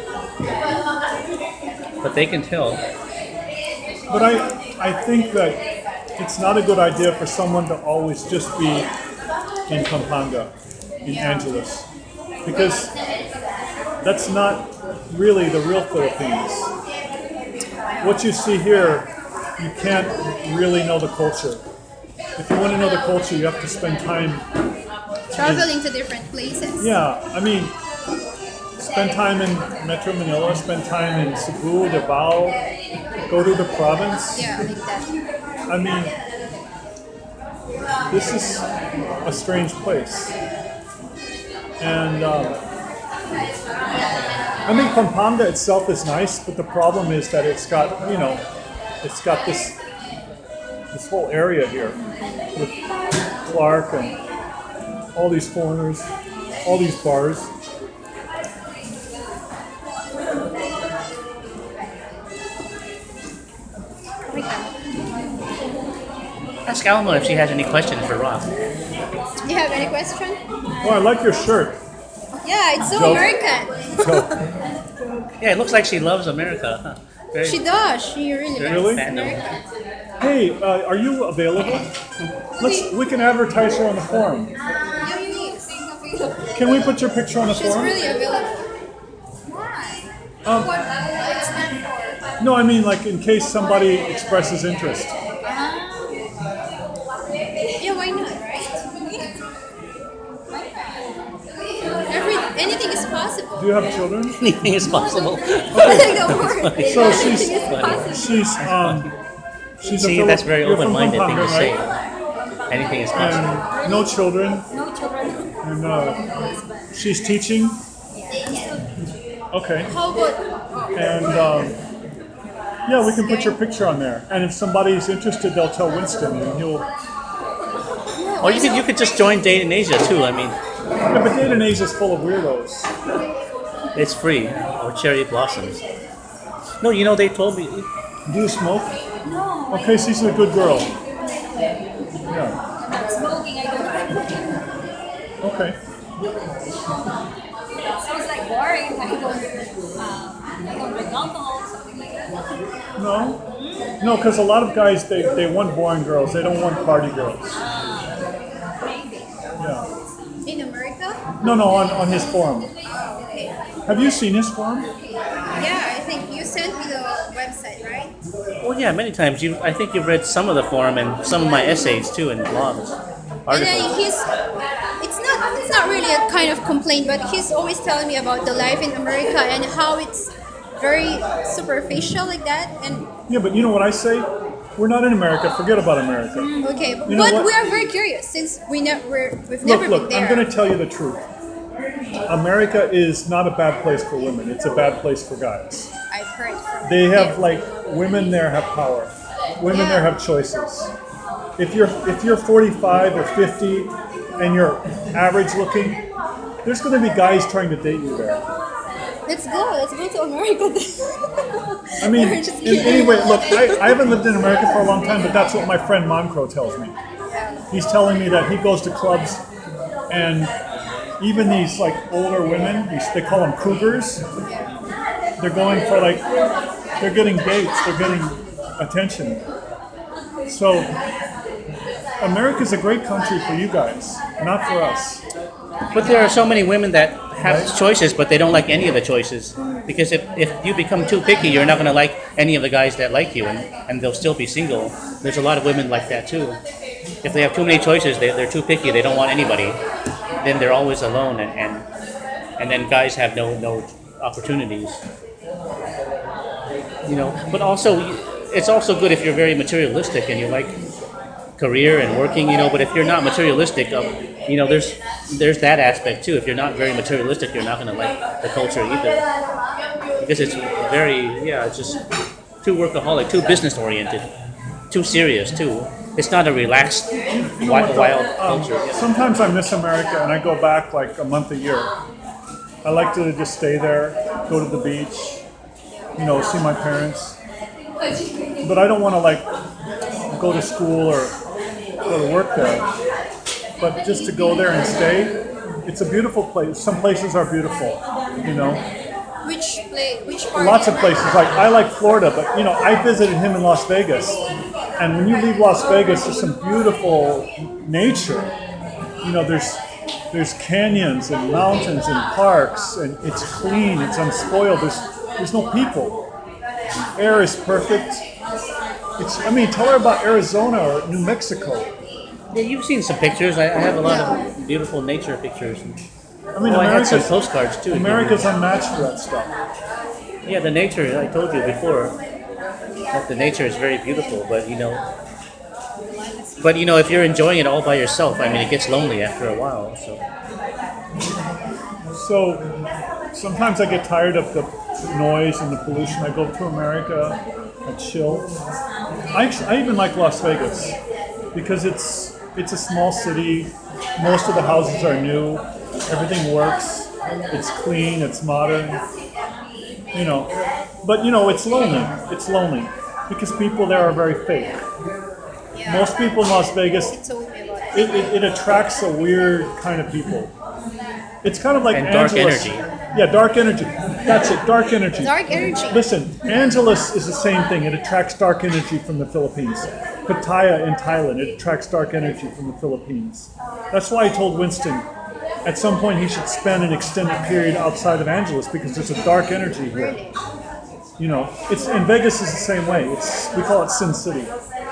A: But they can tell.
B: But I, I think that it's not a good idea for someone to always just be in Pampanga, in
C: Yeah.
B: Angeles, because that's not really the real Philippines. What you see here, you can't really know the culture. If you want to know the culture, you have to spend time.
C: traveling to different places.
B: Yeah, I mean, spend time in Metro Manila, spend time in Cebu, Davao, go to the province.
C: Yeah, like that.
B: I mean, this is a strange place. And um, I mean, Pampanga itself is nice, but the problem is that it's got, you know, it's got this this whole area here with Clark and all these foreigners, all these bars.
A: Ask Alma if she has any questions for Rob.
C: Do you have any question?
B: Oh, I like your shirt.
C: Yeah, it's so
B: Joke.
C: American.
A: Yeah, it looks like she loves America. Huh? Very,
C: She does. She really
A: very
C: loves
B: Really?
A: fandom.
C: America.
B: Hey, uh, are you available? Let's. We can advertise her on the forum.
C: Yeah, please.
B: Can we put your picture on the
C: She's
B: forum?
C: really available.
B: Um,
C: What it's stand for?
B: no, I mean like in case somebody expresses interest.
C: Yeah, why not, right? Every anything is possible.
B: Do you have children?
A: Anything is possible.
C: Like a word.
B: So she's
C: Anything is possible.
B: she's um she's a
A: See,
B: Philip-
A: that's very
B: you're from
A: open-minded thing to
B: Pampanga,
A: say.
B: right?
A: Anything is possible.
B: And no children,
C: No children.
B: and uh, she's teaching. Okay,
C: How about
B: and um, yeah, we can put your picture on there. And if somebody's interested, they'll tell Winston, and he'll.
A: Or you could you could just join Date in Asia too. I mean,
B: Yeah, but Data Asia is full of weirdos.
A: it's free. Or cherry blossoms. No, you know they told me.
B: Do you smoke?
C: no?
B: Okay, she's a good girl. Yeah.
C: Smoking, I don't.
B: Okay.
C: Sounds like boring. I don't. Um, I don't drink alcohol, something like that.
B: No. No, because a lot of guys they, they want boring girls. They don't want party girls.
C: Maybe.
B: Yeah.
C: In America?
B: No, no, on, on his forum.
C: Okay.
B: Have you seen his forum?
C: Yeah, I think you sent me the website, right?
A: Well, yeah, many times. You, I think you've read some of the forum and some of my essays too and blogs,
C: And then
A: articles.
C: he's, it's not, it's not really a kind of complaint, but he's always telling me about the life in America and how it's very superficial like that. And
B: Yeah, but you know what I say? We're not in America. Forget about America.
C: okay,
B: You know
C: but
B: what?
C: we are very curious since we never, we're, we've
B: Look,
C: never
B: look,
C: been there.
B: I'm going to tell you the truth. America is not a bad place for women. It's a bad place for guys.
C: I've heard. From
B: They have
C: him.
B: like women there have power. Women
C: Yeah.
B: there have choices. If you're if you're forty-five or fifty and you're average looking, there's going to be guys trying to date you there.
C: Let's go. Let's go to America.
B: I mean,
C: We're just
B: in,
C: kidding.
B: anyway, look, I, I haven't lived in America for a long time, but that's what my friend Moncro tells me. He's telling me that he goes to clubs and even these like older women, these, they call them cougars, they're going for like, they're getting dates, they're getting attention. So, America's a great country for you guys, not for us.
A: But there are so many women that have choices, but they don't like any of the choices. Because if, if you become too picky, you're not going to like any of the guys that like you, and, and they'll still be single. There's a lot of women like that too. If they have too many choices, they, they're too picky, they don't want anybody, then they're always alone, and, and, and then guys have no, no opportunities. You know, but also, it's also good if you're very materialistic and you like career and working, you know, but if you're not materialistic, um, you know, there's there's that aspect too. If you're not very materialistic, you're not going to like the culture either. Because it's very, yeah, it's just too workaholic, too business oriented, too serious too. It's not a relaxed, wild, wild
B: Um,
A: culture.
B: sometimes I miss America and I go back like a month a year. I like to just stay there, go to the beach, you know, see my parents. But I don't want to like go to school or go to work there. But just to go there and stay, it's a beautiful place. Some places are beautiful, you know.
C: Which play? Which part?
B: Lots of places. Like I like Florida, but you know, I visited him in Las Vegas. And when you leave Las Vegas, there's some beautiful nature. You know, there's there's canyons and mountains and parks, and it's clean, it's unspoiled. There's there's no people. Air is perfect. It's I mean, tell her about Arizona or New Mexico.
A: Yeah, you've seen some pictures. I, I have a lot of beautiful nature pictures.
B: I mean,
A: Oh, I had some
B: America's,
A: postcards too.
B: America's unmatched for that stuff.
A: Yeah, the nature, I told you before. that the nature is very beautiful, but you know, but you know, if you're enjoying it all by yourself, I mean, it gets lonely after a while. So
B: So sometimes I get tired of the noise and the pollution. I go to America, I chill. I, actually, I even like Las Vegas because it's it's a small city. Most of the houses are new. Everything works. It's clean. It's modern. You know, but you know, it's lonely. It's lonely because people there are very fake.
C: Yeah.
B: Most people in Las Vegas,
C: You told me about it.
B: it, it, it attracts a weird kind of people. It's kind of like
A: And dark
B: Angeles.
A: energy.
B: Yeah, dark energy. That's it, dark energy.
C: Dark energy.
B: Listen, Angeles is the same thing. It attracts dark energy from the Philippines. Pattaya in Thailand, it attracts dark energy from the Philippines. That's why I told Winston at some point he should spend an extended period outside of Angeles because there's a dark energy here.
C: Really?
B: You know, it's and Vegas is the same way. It's we call it Sin City.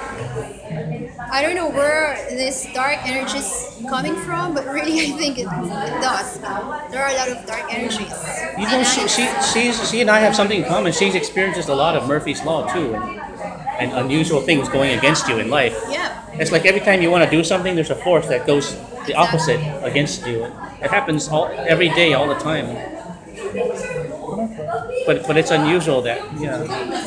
C: I don't know where this dark energy is coming from, but really I think it, it does. There are a lot of dark energies.
A: you know, she, she she's she and I have something in common. She's experienced a lot of Murphy's Law too, and, and unusual things going against you in life.
C: Yeah.
A: It's like every time you want to do something, there's a force that goes the opposite against you. It happens all every day, all the time. But but it's unusual that yeah.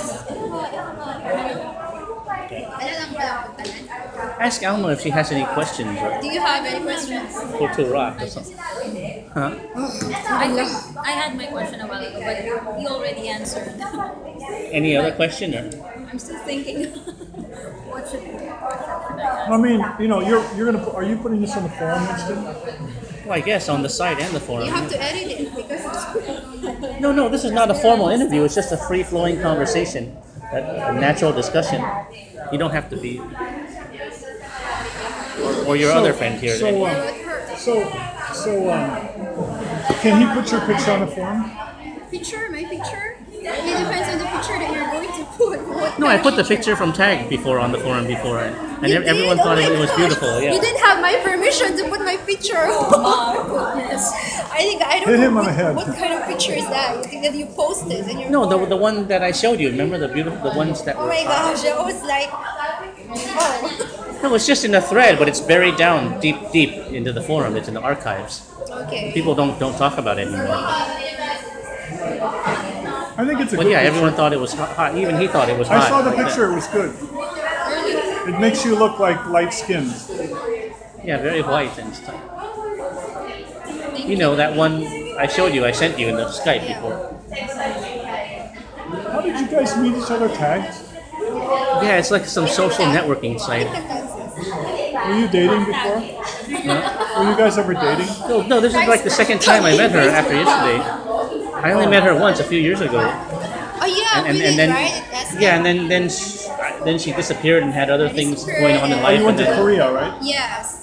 A: Ask Alma if she has any questions or
C: Do you have any questions?
A: go to rock or something. Huh?
D: I think I had my question a while ago, but he already answered.
A: Any other question or?
D: I'm still thinking. What should
B: I mean, you know, you're you're gonna put, are you putting this on the forum, Winston?
A: Well, I guess on the site and the forum.
C: You have to edit it because it's
A: No, no, this is not a formal interview. It's just a free-flowing conversation, a, a natural discussion. You don't have to be. Or, or your other friend here.
B: So, um, so, so, um, can he put your picture on the forum?
C: picture, my picture. It depends on the picture that you're going to put. What
A: No, I
C: kind of
A: put the picture from Tag before on the forum before, and, and
C: You
A: ev- everyone
C: did?
A: thought
C: Oh
A: it,
C: my
A: it was
C: gosh.
A: beautiful. Yeah.
C: You didn't have my permission to put my picture. Oh goodness. I think I don't
B: Hit
C: know
B: him on
C: what,
B: the head.
C: what kind of picture is that? You think that you posted and you're
A: No, the the one that I showed you. Remember the beautiful, the ones that
C: Oh
A: were.
C: my gosh, I was like oh
A: No, it's just in a thread, but it's buried down deep, deep into the forum. It's in the archives.
C: okay.
A: People don't don't talk about it anymore.
B: I think it's a
A: But
B: good
A: yeah,
B: picture.
A: everyone thought it was hot. hot. Even he thought it was hot.
B: I saw the
A: like that.
B: picture. It was good. It makes you look like light skinned.
A: Yeah, very white and stuff. You know that one I showed you. I sent you in the Skype before.
B: How did you guys meet each other? Tagged?
A: Yeah, it's like some social networking site.
B: Were you dating before? Were you guys ever dating?
A: No, no, this is like the second time I met her after yesterday. I only met her once a few years ago.
C: Oh yeah,
B: Uh,
A: and,
C: we
A: and
C: did,
A: then
C: right? That's
A: yeah, and then then she, then she disappeared and had other things going on in
B: Oh,
A: life.
B: you went
A: and
B: to
A: then,
B: Korea, right?
C: Yes.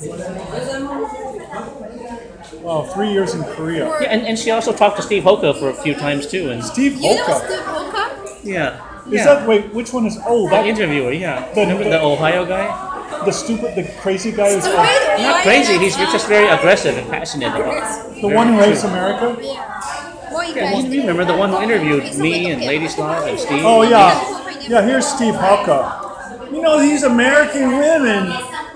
B: Wow, three years in Korea.
A: yeah, and, and she also talked to Steve Hoka for a few times too. And
B: Steve
C: You know
B: Hoka.
C: Steve Hoka?
A: yeah,
B: Is
A: yeah,
B: that wait? Which one is? Oh,
A: the
B: that
A: interviewer. Yeah,
B: The-
A: remember the Ohio guy?
B: the stupid, the crazy guy who's
C: Stupid?
A: Not
C: Why
A: crazy.
C: not?
A: He's just very aggressive and passionate about.
B: the one who hates America.
C: Yeah. Boy, you
A: Yeah,
C: guys
A: you
C: did-
A: remember the one who interviewed
C: Okay,
A: me and
C: okay.
A: Ladyslav and Steve?
B: Oh yeah, yeah. Here's Steve Hoka. You know these American women.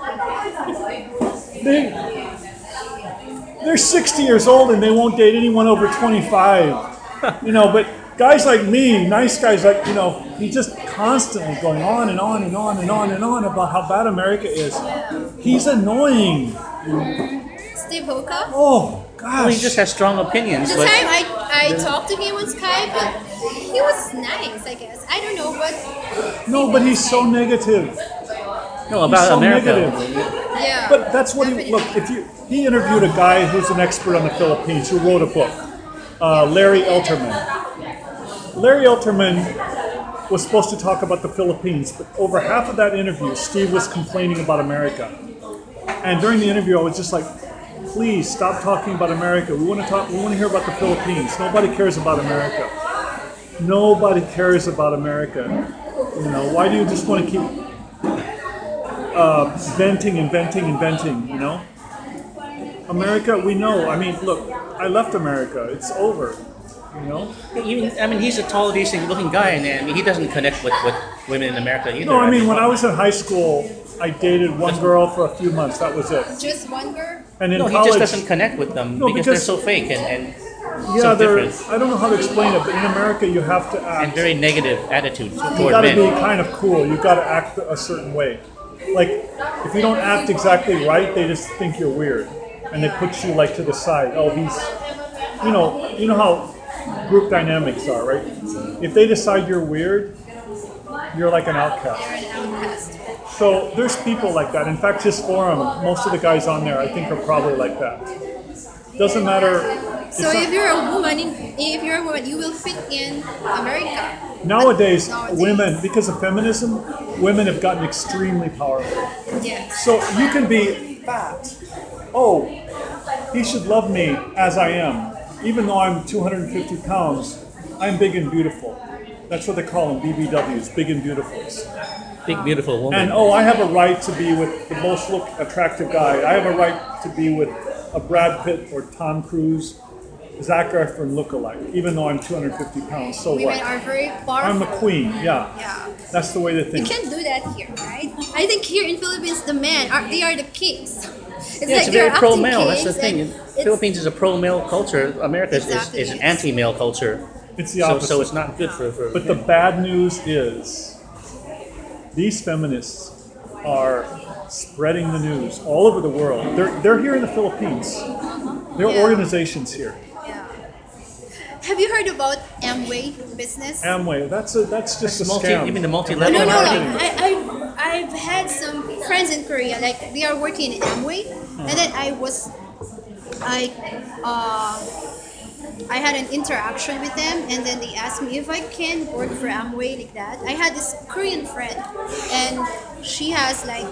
B: They they're sixty years old and they won't date anyone over twenty-five. You know, but guys like me, nice guys like you know, he's just constantly going on and on and on and on and on about how bad America is. He's annoying.
C: Steve Hoka?
B: Oh
A: Well, he
B: gosh.
A: just has strong opinions,
C: The
A: but
C: time I, I talked to him on Skype, he was nice, I guess. I don't know, but
B: No, but he's so negative.
A: no,
B: He's
A: about
B: so
A: America.
B: negative.
C: yeah.
B: But that's what he look. If you he interviewed a guy who's an expert on the Philippines who wrote a book, uh, Larry Elterman. Larry Elterman was supposed to talk about the Philippines, but over half of that interview, Steve was complaining about America. And during the interview, I was just like, "Please stop talking about America. We want to talk. We want to hear about the Philippines. Nobody cares about America. Nobody cares about America. You know, why do you just want to keep?" Uh, venting and venting and venting, you know? America, we know. I mean, look, I left America. It's over. You know?
A: Even, I mean, he's a tall, decent-looking guy, and, and he doesn't connect with, with women in America either.
B: No, I mean when I was in high school, I dated one girl for a few months. That was it.
C: Just one girl?
B: And in
A: no, he
B: college,
A: just doesn't connect with them
B: No,
A: because, they're
B: because-
A: so fake and, and
B: yeah,
A: so
B: they're.
A: different
B: I don't know how to explain it, but in America, you have to act.
A: and very negative attitudes
B: You
A: toward
B: got to
A: men.
B: be kind of cool. You got to act a certain way. Like if you don't act exactly right, they just think you're weird, and they put you like to the side. Oh, he's, you know, you know how group dynamics are, right? If they decide you're weird, you're like an outcast.
C: They're an outcast.
B: So there's people like that. In fact, his forum, most of the guys on there, I think, are probably like that. Doesn't matter.
C: So
B: it's not-
C: if you're a woman, in- if you're a woman, you will fit in America.
B: nowadays,
C: Nowadays.
B: women, because of feminism, women have gotten extremely powerful.
C: Yes.
B: So you can be fat. Oh, he should love me as I am. Even though I'm two hundred fifty pounds, I'm big and beautiful. That's what they call them, B B Ws, big and beautifuls.
A: Big, beautiful woman.
B: And oh, I have a right to be with the most look attractive guy. I have a right to be with a Brad Pitt or Tom Cruise, Zac Efron look-alike, even though I'm two hundred fifty pounds. So
C: Women
B: what?
C: are very
B: I'm
C: powerful.
B: a queen, yeah.
C: Yeah.
B: That's the way they
C: You
B: think.
C: can't do that here, right? I think here in Philippines, the men are they are the kings. It's
A: yeah,
C: like
A: it's
C: they're
A: very pro
C: acting
A: male. That's the
C: kings,
A: thing.
C: and it's-
A: Philippines is a pro male culture. America is,
C: Exactly,
A: is, is an
C: yes.
A: anti male culture.
B: It's the
A: So,
B: opposite.
A: so it's not good for. for
B: But the bad news is these feminists are spreading the news all over the world. They're, they're here in the Philippines. There are
C: Yeah.
B: organizations here.
C: Yeah. Have you heard about Amway business?
B: Amway, that's a, that's just a
A: multi,
B: scam.
A: you mean the multi
C: no,
A: level
C: no, no.
A: marketing?
C: I, I've, I've had some friends in Korea, like they are working in Amway, and then I was, I, uh, I had an interaction with them, and then they asked me if I can work for Amway like that. I had this Korean friend, and she has like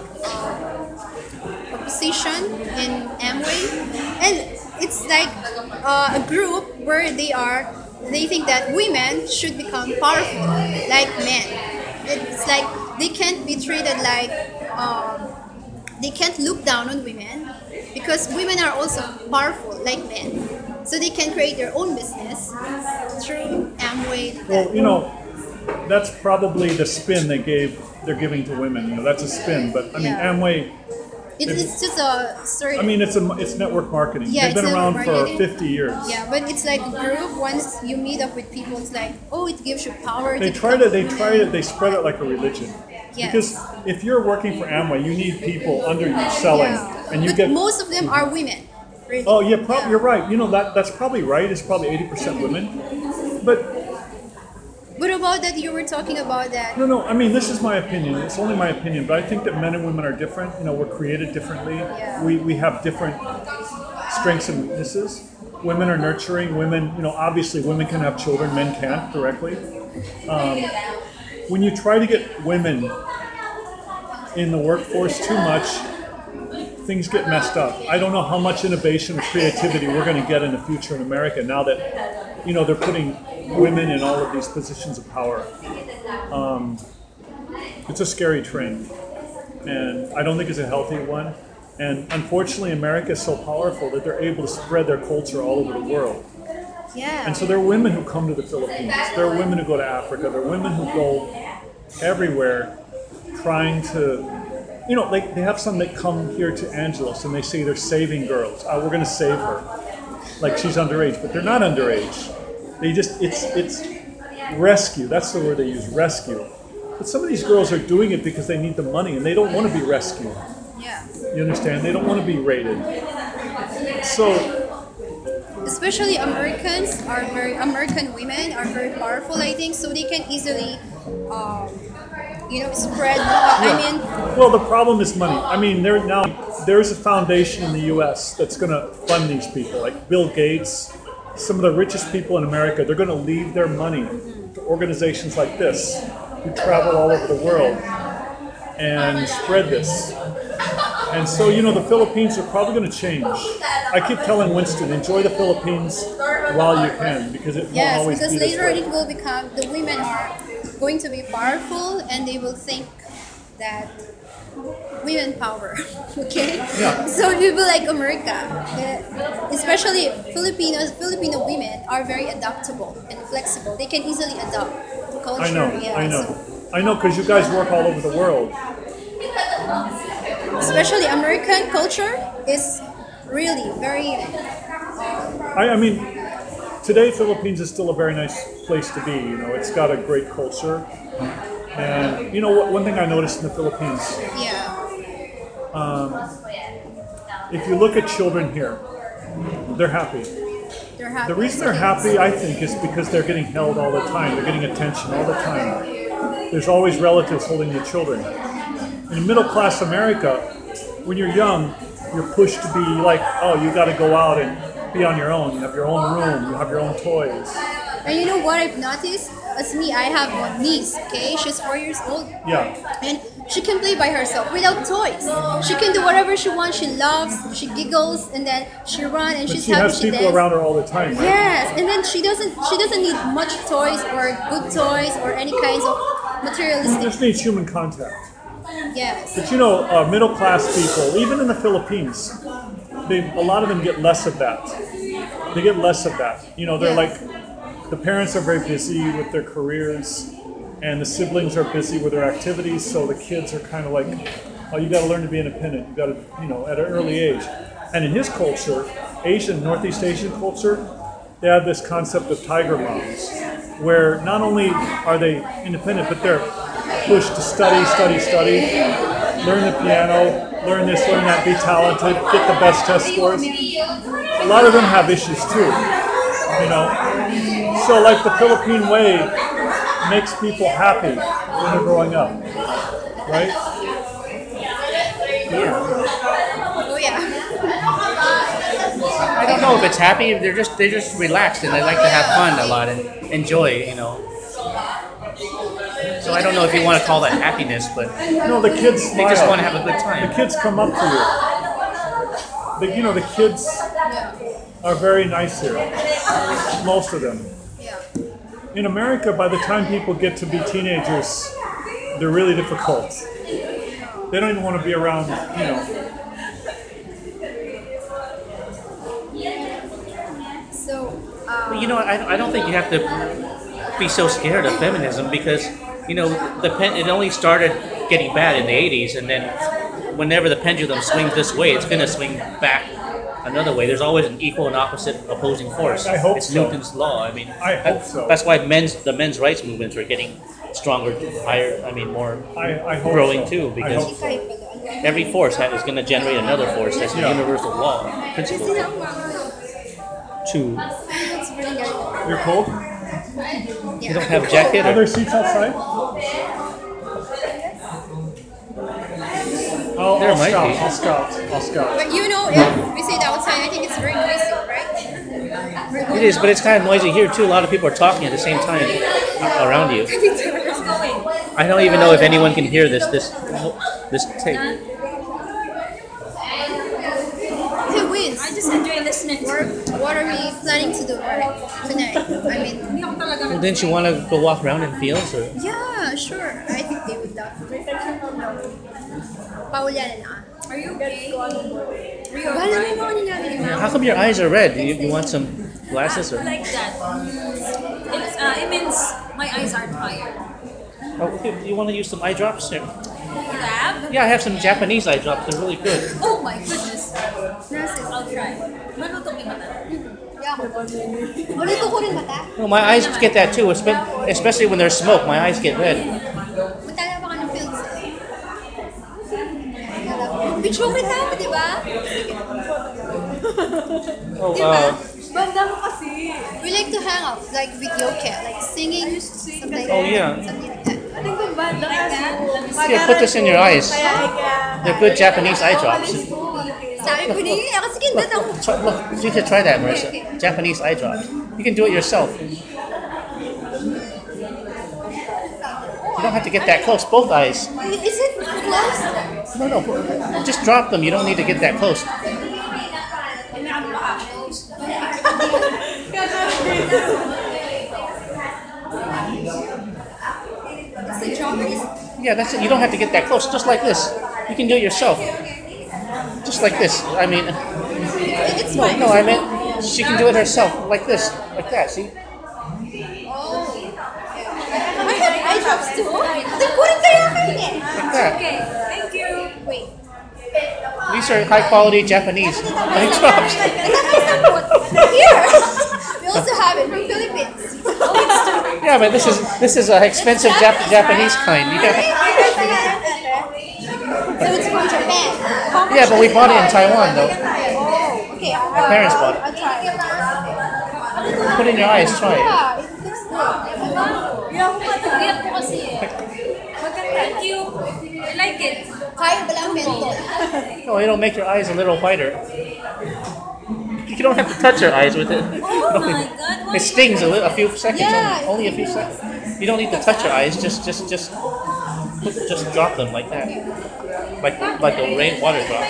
C: uh, a position in Amway, and it's like uh, a group where they are. They think that women should become powerful like men. It's like they can't be treated like um, they can't look down on women because women are also powerful like men. So they can create their own business through Amway.
B: Well, you know, that's probably the spin they gave. They're giving to women. You know, that's a spin. But I mean,
C: Yeah.
B: Amway.
C: It, it's just a sort.
B: I mean, it's a it's network marketing.
C: Yeah,
B: They've been
C: it's
B: around
C: network
B: for
C: marketing.
B: fifty years.
C: Yeah, but it's like a group. Once you meet up with people, it's like, oh, it gives you power.
B: They
C: to
B: try to
C: become
B: they
C: women.
B: try to they spread it like a religion.
C: Yes.
B: Because if you're working for Amway, you need people under you selling,
C: Yeah.
B: and you
C: but
B: get.
C: most of them are women. Really.
B: Oh yeah, prob- you're right. You know that that's probably right. It's probably eighty percent women. But
C: What about that? You were talking about that.
B: no, no. I mean, this is my opinion. It's only my opinion, but I think that men and women are different. You know, we're created differently.
C: Yeah.
B: We we have different strengths and weaknesses. Women are nurturing. Women, you know, obviously women can have children. Men can't directly. Um, when you try to get women in the workforce too much, things get messed up. I don't know how much innovation or creativity we're going to get in the future in America now that, you know, they're putting women in all of these positions of power. Um, it's a scary trend, and I don't think it's a healthy one. And unfortunately, America is so powerful that they're able to spread their culture all over the world.
C: Yeah.
B: And so there are women who come to the Philippines. There are women who go to Africa. There are women who go everywhere trying to, you know, like they have some that come here to Angeles and they say they're saving girls. Oh, we're going to save her. Like she's underage, but they're not underage. They just, it's, it's rescue. That's the word they use, rescue. But some of these girls are doing it because they need the money and they don't want to be rescued.
C: yeah.
B: You understand? They don't want to be raided. So,
C: Especially Americans are very American women are very powerful. I think so they can easily, um, you know, spread. Uh, I mean,
B: well, the problem is money. I mean, there now there's a foundation in the U S that's going to fund these people, like Bill Gates. Some of the richest people in America, they're going to leave their money to organizations like this, who travel all over the world and spread this. And so, you know, the Philippines are probably going to change. I keep telling Winston, enjoy the Philippines while you can, because it won't
C: yes,
B: always
C: because
B: be this
C: later
B: way.
C: it will become the women are going to be powerful and they will think that women power. Okay.
B: Yeah.
C: So we be like America, uh, especially Filipinos. Filipino women are very adaptable and flexible. They can easily adapt to culture.
B: I know,
C: Yeah,
B: I know,
C: so-
B: I know, because you guys work all over the world.
C: especially American culture is really very.
B: I, I mean, today Philippines is still a very nice place to be. You know, it's got a great culture, and you know, what- one thing I noticed in the Philippines,
C: Yeah.
B: if you look at children here, they're happy.
C: They're happy.
B: The reason they're happy, I think, is because they're getting held all the time. They're getting attention all the time. There's always relatives holding their children. In middle class America, when you're young, you're pushed to be like, oh, you got to go out and be on your own. You have your own room. You have your own toys.
C: And you know what I've noticed? As me, I have one niece. Okay, she's four years old,
B: Yeah.
C: and she can play by herself without toys. She can do whatever she wants. She loves. She giggles, and then she runs, and
B: But
C: she's
B: she
C: happy.
B: has
C: She
B: people
C: dances.
B: around her all the time, right?
C: Yes, and then she doesn't she doesn't need much toys or good toys or any kinds of
B: She
C: materialistic.
B: just needs human contact.
C: Yes.
B: But you know, uh, middle class people, even in the Philippines, they a lot of them get less of that. They get less of that. You know, they're
C: Yeah.
B: like, the parents are very busy with their careers, and the siblings are busy with their activities. So the kids are kind of like, oh, you got to learn to be independent. You got to, you know, at an early age. And in his culture, Asian, Northeast Asian culture, they have this concept of tiger moms, where not only are they independent, but they're pushed to study, study, study, learn the piano, learn this, learn that, be talented, get the best test scores. A lot of them have issues too, you know. So like the Philippine way makes people happy when they're growing up, right?
C: Oh yeah.
A: I don't know if it's happy. They're just they're just relaxed and they like to have fun a lot and enjoy. You know. So I don't know if you want to call that happiness, but
B: No, the kids
A: they just
B: smile.
A: want to have a good
B: The
A: time.
B: kids come up to you. The, you know, the kids are very nice here. Most of them.
C: Yeah.
B: In America, by the time people get to be teenagers, they're really difficult. They don't even want to be around, you know.
C: So. Um,
A: But you know, I, I don't think you have to be so scared of feminism because you know the pen it only started getting bad in the eighties, and then whenever the pendulum swings this way, it's going to swing back another way. There's always an equal and opposite opposing force.
B: I hope
A: it's
B: so.
A: Newton's law. I mean,
B: I hope
A: that-
B: so.
A: That's why men's the men's rights movements are getting stronger, higher. I mean, more
B: I, I hope
A: growing
B: so.
A: too
B: I
A: because
B: hope so.
A: every force ha- is going to generate another force. That's a
B: Yeah.
A: universal law principle. To
C: It's really good.
B: You're cold?
A: you don't have jacket
B: Are
A: or
B: there seats outside? I'll,
A: There
B: I'll
A: might
B: scout.
A: be.
B: I'll scout. I'll scout.
C: But you know, if we sit outside, I think it's very noisy, right?
A: it is, but it's kind of noisy here too. A lot of people are talking at the same time around you. I don't even know if anyone can hear this this this tape.
C: Hey, Wiz,
D: I just enjoy listening.
C: what, what are we planning to do right, tonight? I mean,
D: Hindi ako talaga.
A: Well, didn't you want to go walk around in fields? Or?
C: yeah, sure. I think they would love. Paul yan na.
D: Are you okay? Are you
C: Wala
D: alright?
C: naman ako nila.
A: How come your eyes are red? You, you want some glasses
D: I
A: or?
D: like that. It's, uh, it means my eyes are tired.
A: Oh, okay. You want to use some eye drops? Here.
D: Lab?
A: Yeah, I have some Japanese eye drops. They're really good.
D: Oh my goodness.
C: Nurses.
D: I'll try. Maluto may mata.
C: Yeah. Ulit ko rin mata.
A: Well, my eyes get that too, espe- especially when there's smoke. My eyes get red.
C: Punta na ba ka ng fields? Video kita mo, di ba?
A: Oh,
C: Di ba?
A: uh,
C: Banda mo kasi. We like to hang out, like video cat, like singing, something,
A: Oh, yeah.
C: something like that.
E: Ating kong banda kasi.
A: Here, put this in your eyes.
E: Kaya ika.
A: They're good Japanese eye drops.
C: Sabi ko niya, eh, kasi ganda daw.
A: Try, look, you should try that, Marissa. Japanese eye drops. You can do it yourself. You don't have to get that close. Both eyes.
C: Is it close?
A: No, no. Just drop them. You don't need to get that close.
C: It's a Japanese.
A: Yeah, that's it. You don't have to get that close. Just like this. You can do it yourself. Just like this. I mean,
C: It's
A: no,
C: fine.
A: no, I meant she can do it herself. Like this. Like that, see?
C: I have eye drops too. Nagkunin kayo kayo eh.
A: Like that.
D: Okay, thank you.
C: Wait.
A: These are high quality Japanese eye drops.
C: Here. We also have it from Philippines.
A: Yeah, but this is this is an expensive Jap- Japanese kind. You got,
C: So it's from Japan. How much
A: yeah, but we
C: is
A: bought it in Taiwan though.
C: Oh, okay.
A: My parents bought it.
C: I'll try.
A: Put it in your eyes, try it.
C: Yeah, it looks good.
D: Hindi po kasi eh. Thank you. I like it.
C: Kaya ba lang menthol?
A: No, it'll make your eyes a little whiter. You don't have to touch your eyes with it.
D: Oh my God.
A: It stings a, little, a few seconds,
C: Yeah.
A: only, only a few seconds. You don't need to touch your eyes. Just, just, just, just drop them like that, like like a rain water drop.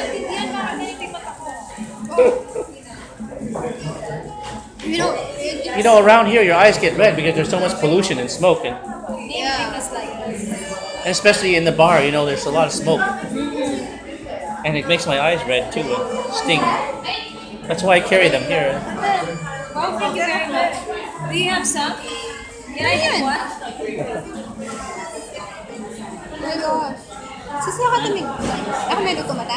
C: You know, it, it,
A: You know, around here, your eyes get red because there's so much pollution and smoke, and,
C: yeah.
A: and especially in the bar, you know, there's a lot of smoke, and it makes my eyes red too and sting. That's why I carry them here.
D: Wow, thank you very much. Do you have some? Can I have one?
C: Oh my gosh. Sus, nakatamig. Ako may gusto mata?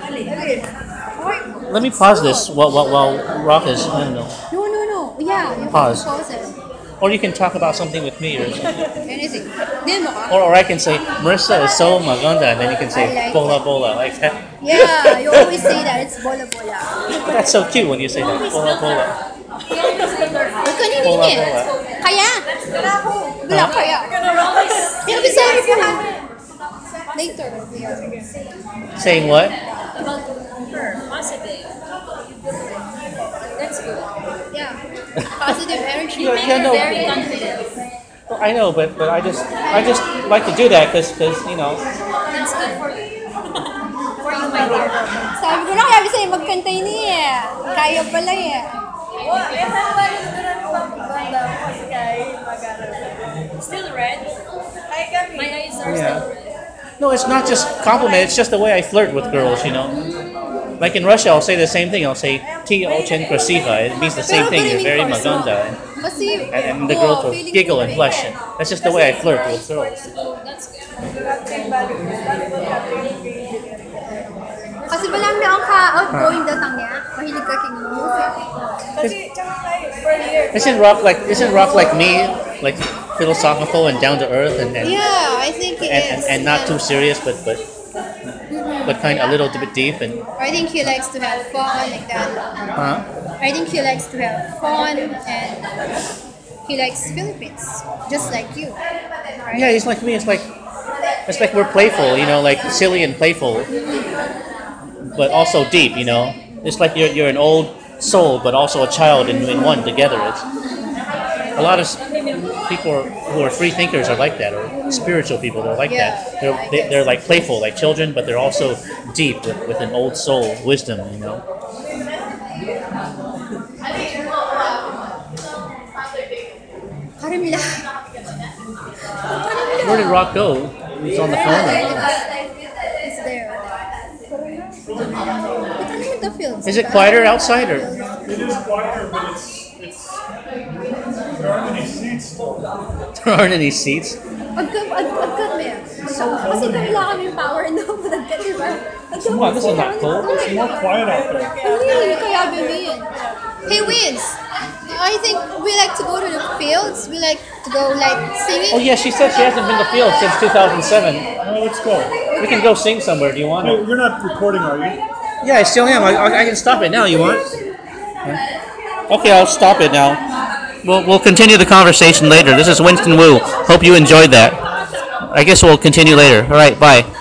A: Let me pause this while while, while Rock is. I don't know.
C: No, no, no. Yeah, you
A: Pause.
C: have to pause it.
A: Or you can talk about something with me or something.
C: Anything. Din mo ka?
A: Or, or I can say, Marissa is so maganda, and then you can say,
C: I like
A: bola bola, like that.
C: Yeah, you always say that. It's bola bola.
A: But that's so cute when you say that, bola bola.
C: Huwag ka
A: Bola
C: niningin.
A: bola.
C: Kaya. Wala kaya. Pero bisabi ko ha. Later. Yeah.
A: Saying what?
D: About her. Positive. That's good.
C: Yeah. Positive energy.
A: Yeah, yeah, no.
D: Very confident.
A: Well, I know, but but I just I just like to do that because you know.
D: That's good for you. For you, my dear.
C: Sabi ko na kaya sa'yo magkanta yun eh. Kaya pala eh.
D: Still red? My eyes are
A: Yeah.
D: still red.
A: No, it's not just compliment. It's just the way I flirt with girls, you know. Like in Russia, I'll say the same thing. I'll say "Ti очень красива." It means the same
C: Pero
A: thing. You're
C: ganun
A: very
C: yung person.
A: maganda,
C: Kasi,
A: and, and the
C: oo,
A: girls will
C: feeling
A: giggle
C: ko
A: and
C: rin.
A: blush. And that's just the way I flirt with girls.
D: That's good.
C: Kasi walang meron ka outgoing datang niya. Mahilig ka king move.
A: Isn't rock like isn't rock like me, like philosophical and down to earth, and and,
C: Yeah, I think it
A: and, and,
C: is.
A: and not too serious, but but but kind of a little bit deep and
C: I think he likes to have fun like that.
A: huh?
C: I think he likes to have fun and he likes Philippines, just like you. Right?
A: Yeah, it's like me. It's like it's like we're playful, you know, like silly and playful, but also deep. You know, it's like you're you're an old soul, but also a child in, in one together. It's a lot of s- people are, who are free thinkers are like that, or spiritual people. They're like
C: Yeah,
A: that. They're
C: I
A: they,
C: guess.
A: they're like playful, like children, but they're also deep with, with an old soul, wisdom. You know.
C: Karimla.
A: Where did Rock go? He's on the phone.
C: It's there. But ano yung the feels?
A: Is it quieter outside or?
B: It is quieter, but it's it's there aren't any seats still.
A: There aren't any seats.
C: Agad, agad, agad mo yan. So, kasi wala kami power no, agad, di ba? Agad,
A: Come on, this is not cold.
B: It's more quiet out there.
C: Hindi, kaya bimiyan. Hey, Wins, I think we like to go to the fields. We like to go like singing.
A: Oh yeah, she said she hasn't been to field since two thousand seven.
B: Well, let's go.
A: We can go sing somewhere. Do you want
B: Hey,
A: to?
B: you're not recording, are you?
A: Yeah, I still am. I, I, I can stop it now. You want? Yeah. Okay, I'll stop it now. We'll we'll continue the conversation later. This is Winston Wu. Hope you enjoyed that. I guess we'll continue later. All right, bye.